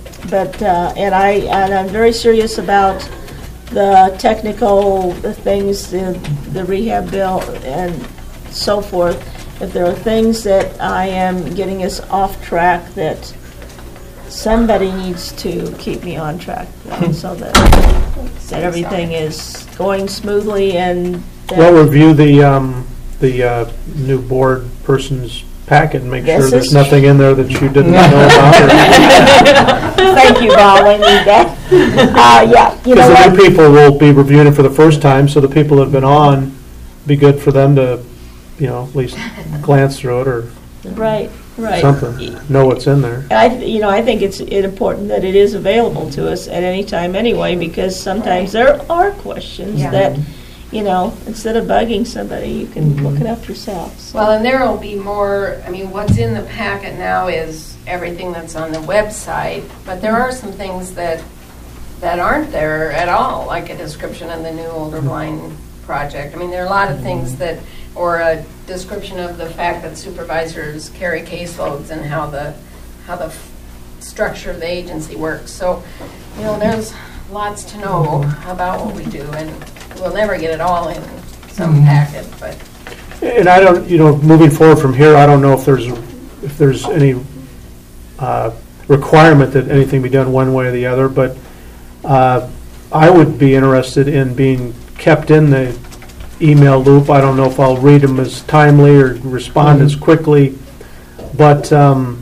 A: very serious about the technical things, the rehab bill, and so forth. If there are things that I am getting us off track, that somebody needs to keep me on track, so that everything is going smoothly. And
B: we'll review the new board person's packet and make
A: This
B: sure
A: is
B: there's nothing in there that you didn't know about.
A: Thank you, Bob, I need that. Yeah, you know
B: Because the
A: what?
B: new people will be reviewing it for the first time, so the people that have been on, be good for them to, at least glance through it or
A: Right, right.
B: something, know what's in there.
A: I think it's important that it is available to us at any time anyway, because sometimes there are questions
D: Yeah.
A: that, instead of bugging somebody, you can look it up yourself. So-
D: Well, and there will be more, what's in the packet now is everything that's on the website, but there are some things that aren't there at all, like a description of the new older blind project. There are a lot of things that, or a description of the fact that supervisors carry caseloads and how the structure of the agency works. So, there's lots to know about what we do, and we'll never get it all in some packet, but.
B: And I don't, moving forward from here, I don't know if there's any requirement that anything be done one way or the other, but I would be interested in being kept in the email loop. I don't know if I'll read them as timely or respond as quickly, but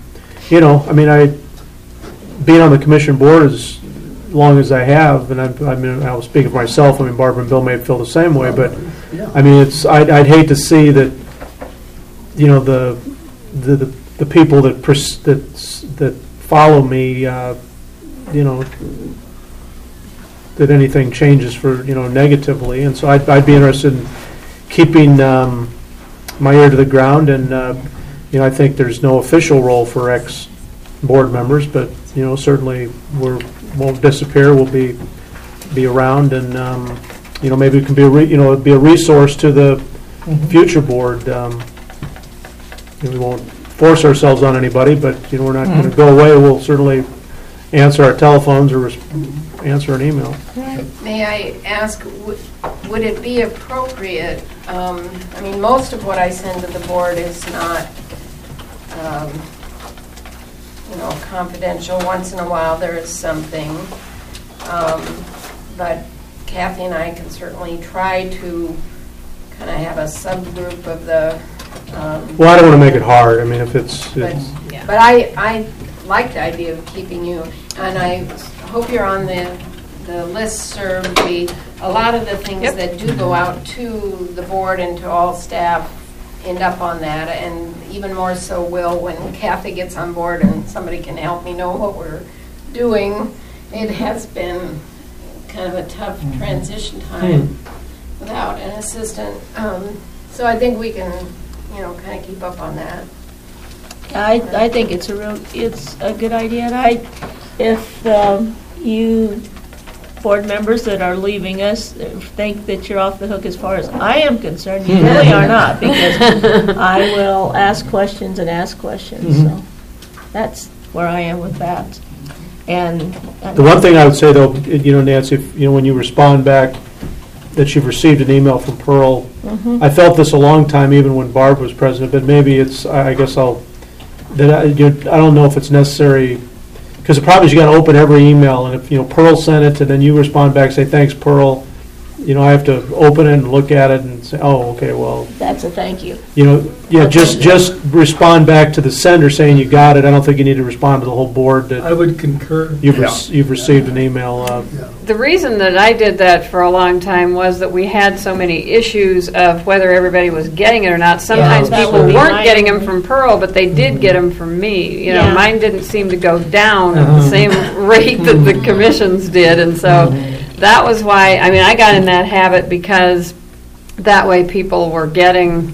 B: being on the commission board as long as I have, and I was speaking for myself. Barbara and Bill may feel the same way, but I'd hate to see that the people that follow me that anything changes for negatively, and so I'd be interested in keeping my ear to the ground, and I think there's no official role for ex-board members, but certainly won't disappear. We'll be around, and maybe it can be a resource to the future board. We won't force ourselves on anybody, but we're not going to go away. We'll certainly answer our telephones or answer an email.
D: May I ask, would it be appropriate, most of what I send to the board is not, confidential. Once in a while there is something, but Kathy and I can certainly try to kind of have a subgroup of the.
B: Well, I don't want to make it hard. If it's.
D: But I like the idea of keeping you, and I hope you're on the listserv. A lot of the things that do go out to the board and to all staff end up on that, and even more so will when Kathy gets on board and somebody can help me know what we're doing. It has been kind of a tough transition time without an assistant, so I think we can, kind of keep up on that.
A: I think it's a good idea, and if you board members that are leaving us think that you're off the hook as far as I am concerned, you really are not, because I will ask questions and ask questions. So that's where I am with that. And
B: The one thing I would say, though, Nancy, when you respond back that you've received an email from Pearl, I felt this a long time, even when Barb was president, but maybe it's, I don't know if it's necessary, because the problem is you got to open every email, and if Pearl sent it and then you respond back, say thanks Pearl, I have to open it and look at it and say, oh, okay, well,
A: that's a thank you.
B: just respond back to the sender saying you got it. I don't think you need to respond to the whole board that
F: I would concur.
B: you've received an email.
E: The reason that I did that for a long time was that we had so many issues of whether everybody was getting it or not. Sometimes
A: that
E: people
A: would be
E: weren't
A: mine.
E: getting them from Pearl, but they did get them from me.
A: Yeah.
E: Mine didn't seem to go down at the same rate that the commissions did, and so that was why, I got in that habit because that way people were getting,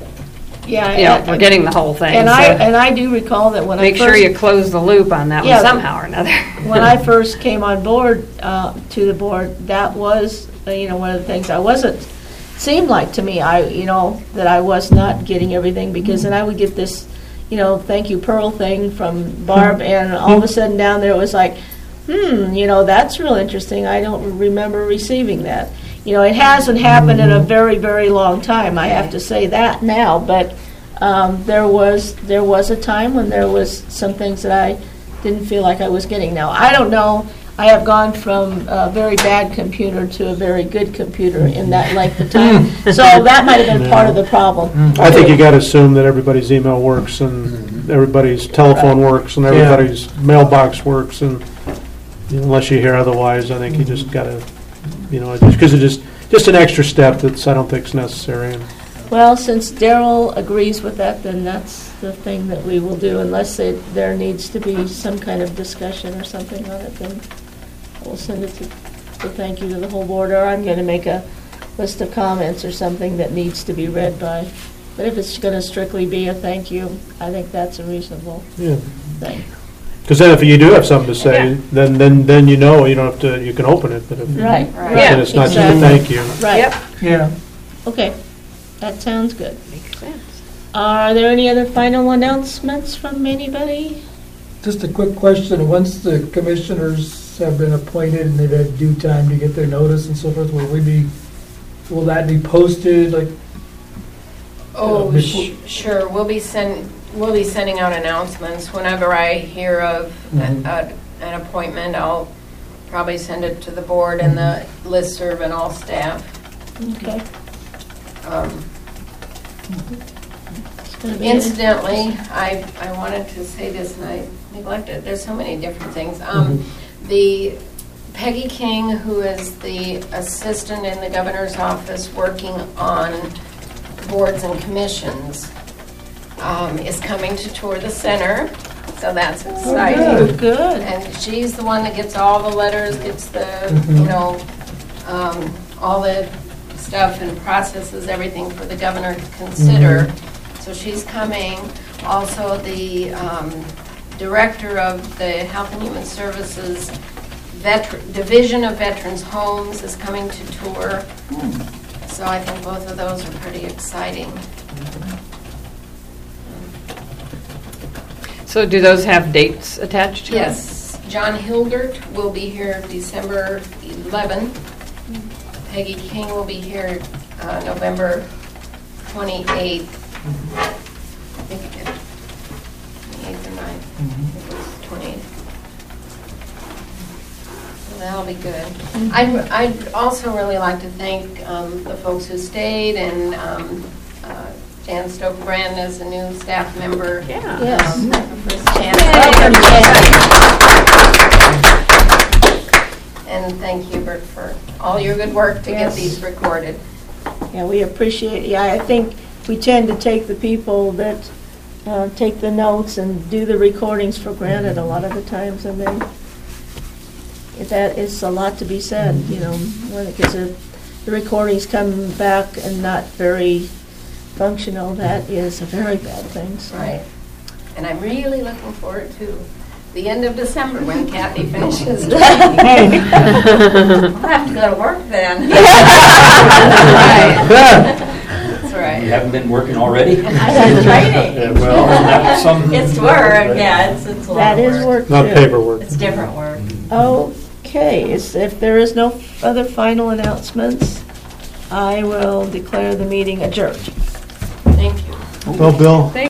E: we're getting the whole thing.
A: And
E: so
A: I do recall that when
E: make sure you close the loop on that one somehow or another.
A: when I first came on board, to the board, that was, one of the things seemed like to me, that I was not getting everything, because then I would get this, thank you Pearl thing from Barb, and all of a sudden down there it was like, that's real interesting. I don't remember receiving that. It hasn't happened in a very, very long time. I have to say that now, but there was a time when there was some things that I didn't feel like I was getting. Now, I don't know. I have gone from a very bad computer to a very good computer in that length of time. So that might have been part of the problem.
B: I think you got to assume that everybody's email works and everybody's telephone works and everybody's mailbox works, and unless you hear otherwise, I think you just got to, because it's just an extra step that's I don't think is necessary.
A: Well, since Daryl agrees with that, then that's the thing that we will do, unless there needs to be some kind of discussion or something on it, then we'll send it to thank you to the whole board, or I'm going to make a list of comments or something that needs to be read by. But if it's going to strictly be a thank you, I think that's a reasonable thing.
B: Because then if you do have something to say, then you know you don't have to. You can open it, but if
A: Right.
B: then it's not just a thank you.
A: Right.
E: Yep.
F: Yeah.
A: Okay. That sounds good.
E: Makes sense.
A: Are there any other final announcements from anybody?
F: Just a quick question. Once the commissioners have been appointed and they've had due time to get their notice and so forth, will that be posted, like?
D: Oh,
F: before-
D: sure. We'll be sending out announcements whenever I hear of an appointment. I'll probably send it to the board and the listserv and all staff.
A: Okay. It's gonna be
D: Incidentally, I wanted to say this and I neglected. There's so many different things. The Peggy King, who is the assistant in the governor's office working on boards and commissions, is coming to tour the center, so that's exciting.
A: Good.
D: And she's the one that gets all the letters, gets the, all the stuff and processes everything for the governor to consider. So she's coming. Also, the director of the Health and Human Services Division of Veterans Homes is coming to tour. So I think both of those are pretty exciting.
E: So do those have dates attached to them?
D: Yes, John Hildert will be here December 11th. Peggy King will be here November 28th. I think it 28th or 9th. I think it was 28th. So that'll be good. I'd also really like to thank the folks who stayed and Jan Stokebrand as a new staff member.
E: Yeah.
A: Yes.
D: First chance.
A: Welcome,
D: And thank Hubert for all your good work to get these recorded.
A: Yeah, we appreciate, I think we tend to take the people that take the notes and do the recordings for granted a lot of the times, and then that is a lot to be said, because the recordings come back and not very functional, that is a very bad thing. So.
D: Right. And I'm really looking forward to the end of December when Kathy finishes training. I'll have to go to work then. That's right.
J: You haven't been working already?
I: I said training.
J: Well, that's some.
I: It's work, yeah, it's a lot
A: That
I: of
A: is work
B: Not
A: too.
B: paperwork.
I: It's different work.
A: Okay, if there is no other final announcements, I will declare the meeting adjourned.
D: Thank you.
B: Well, Bill,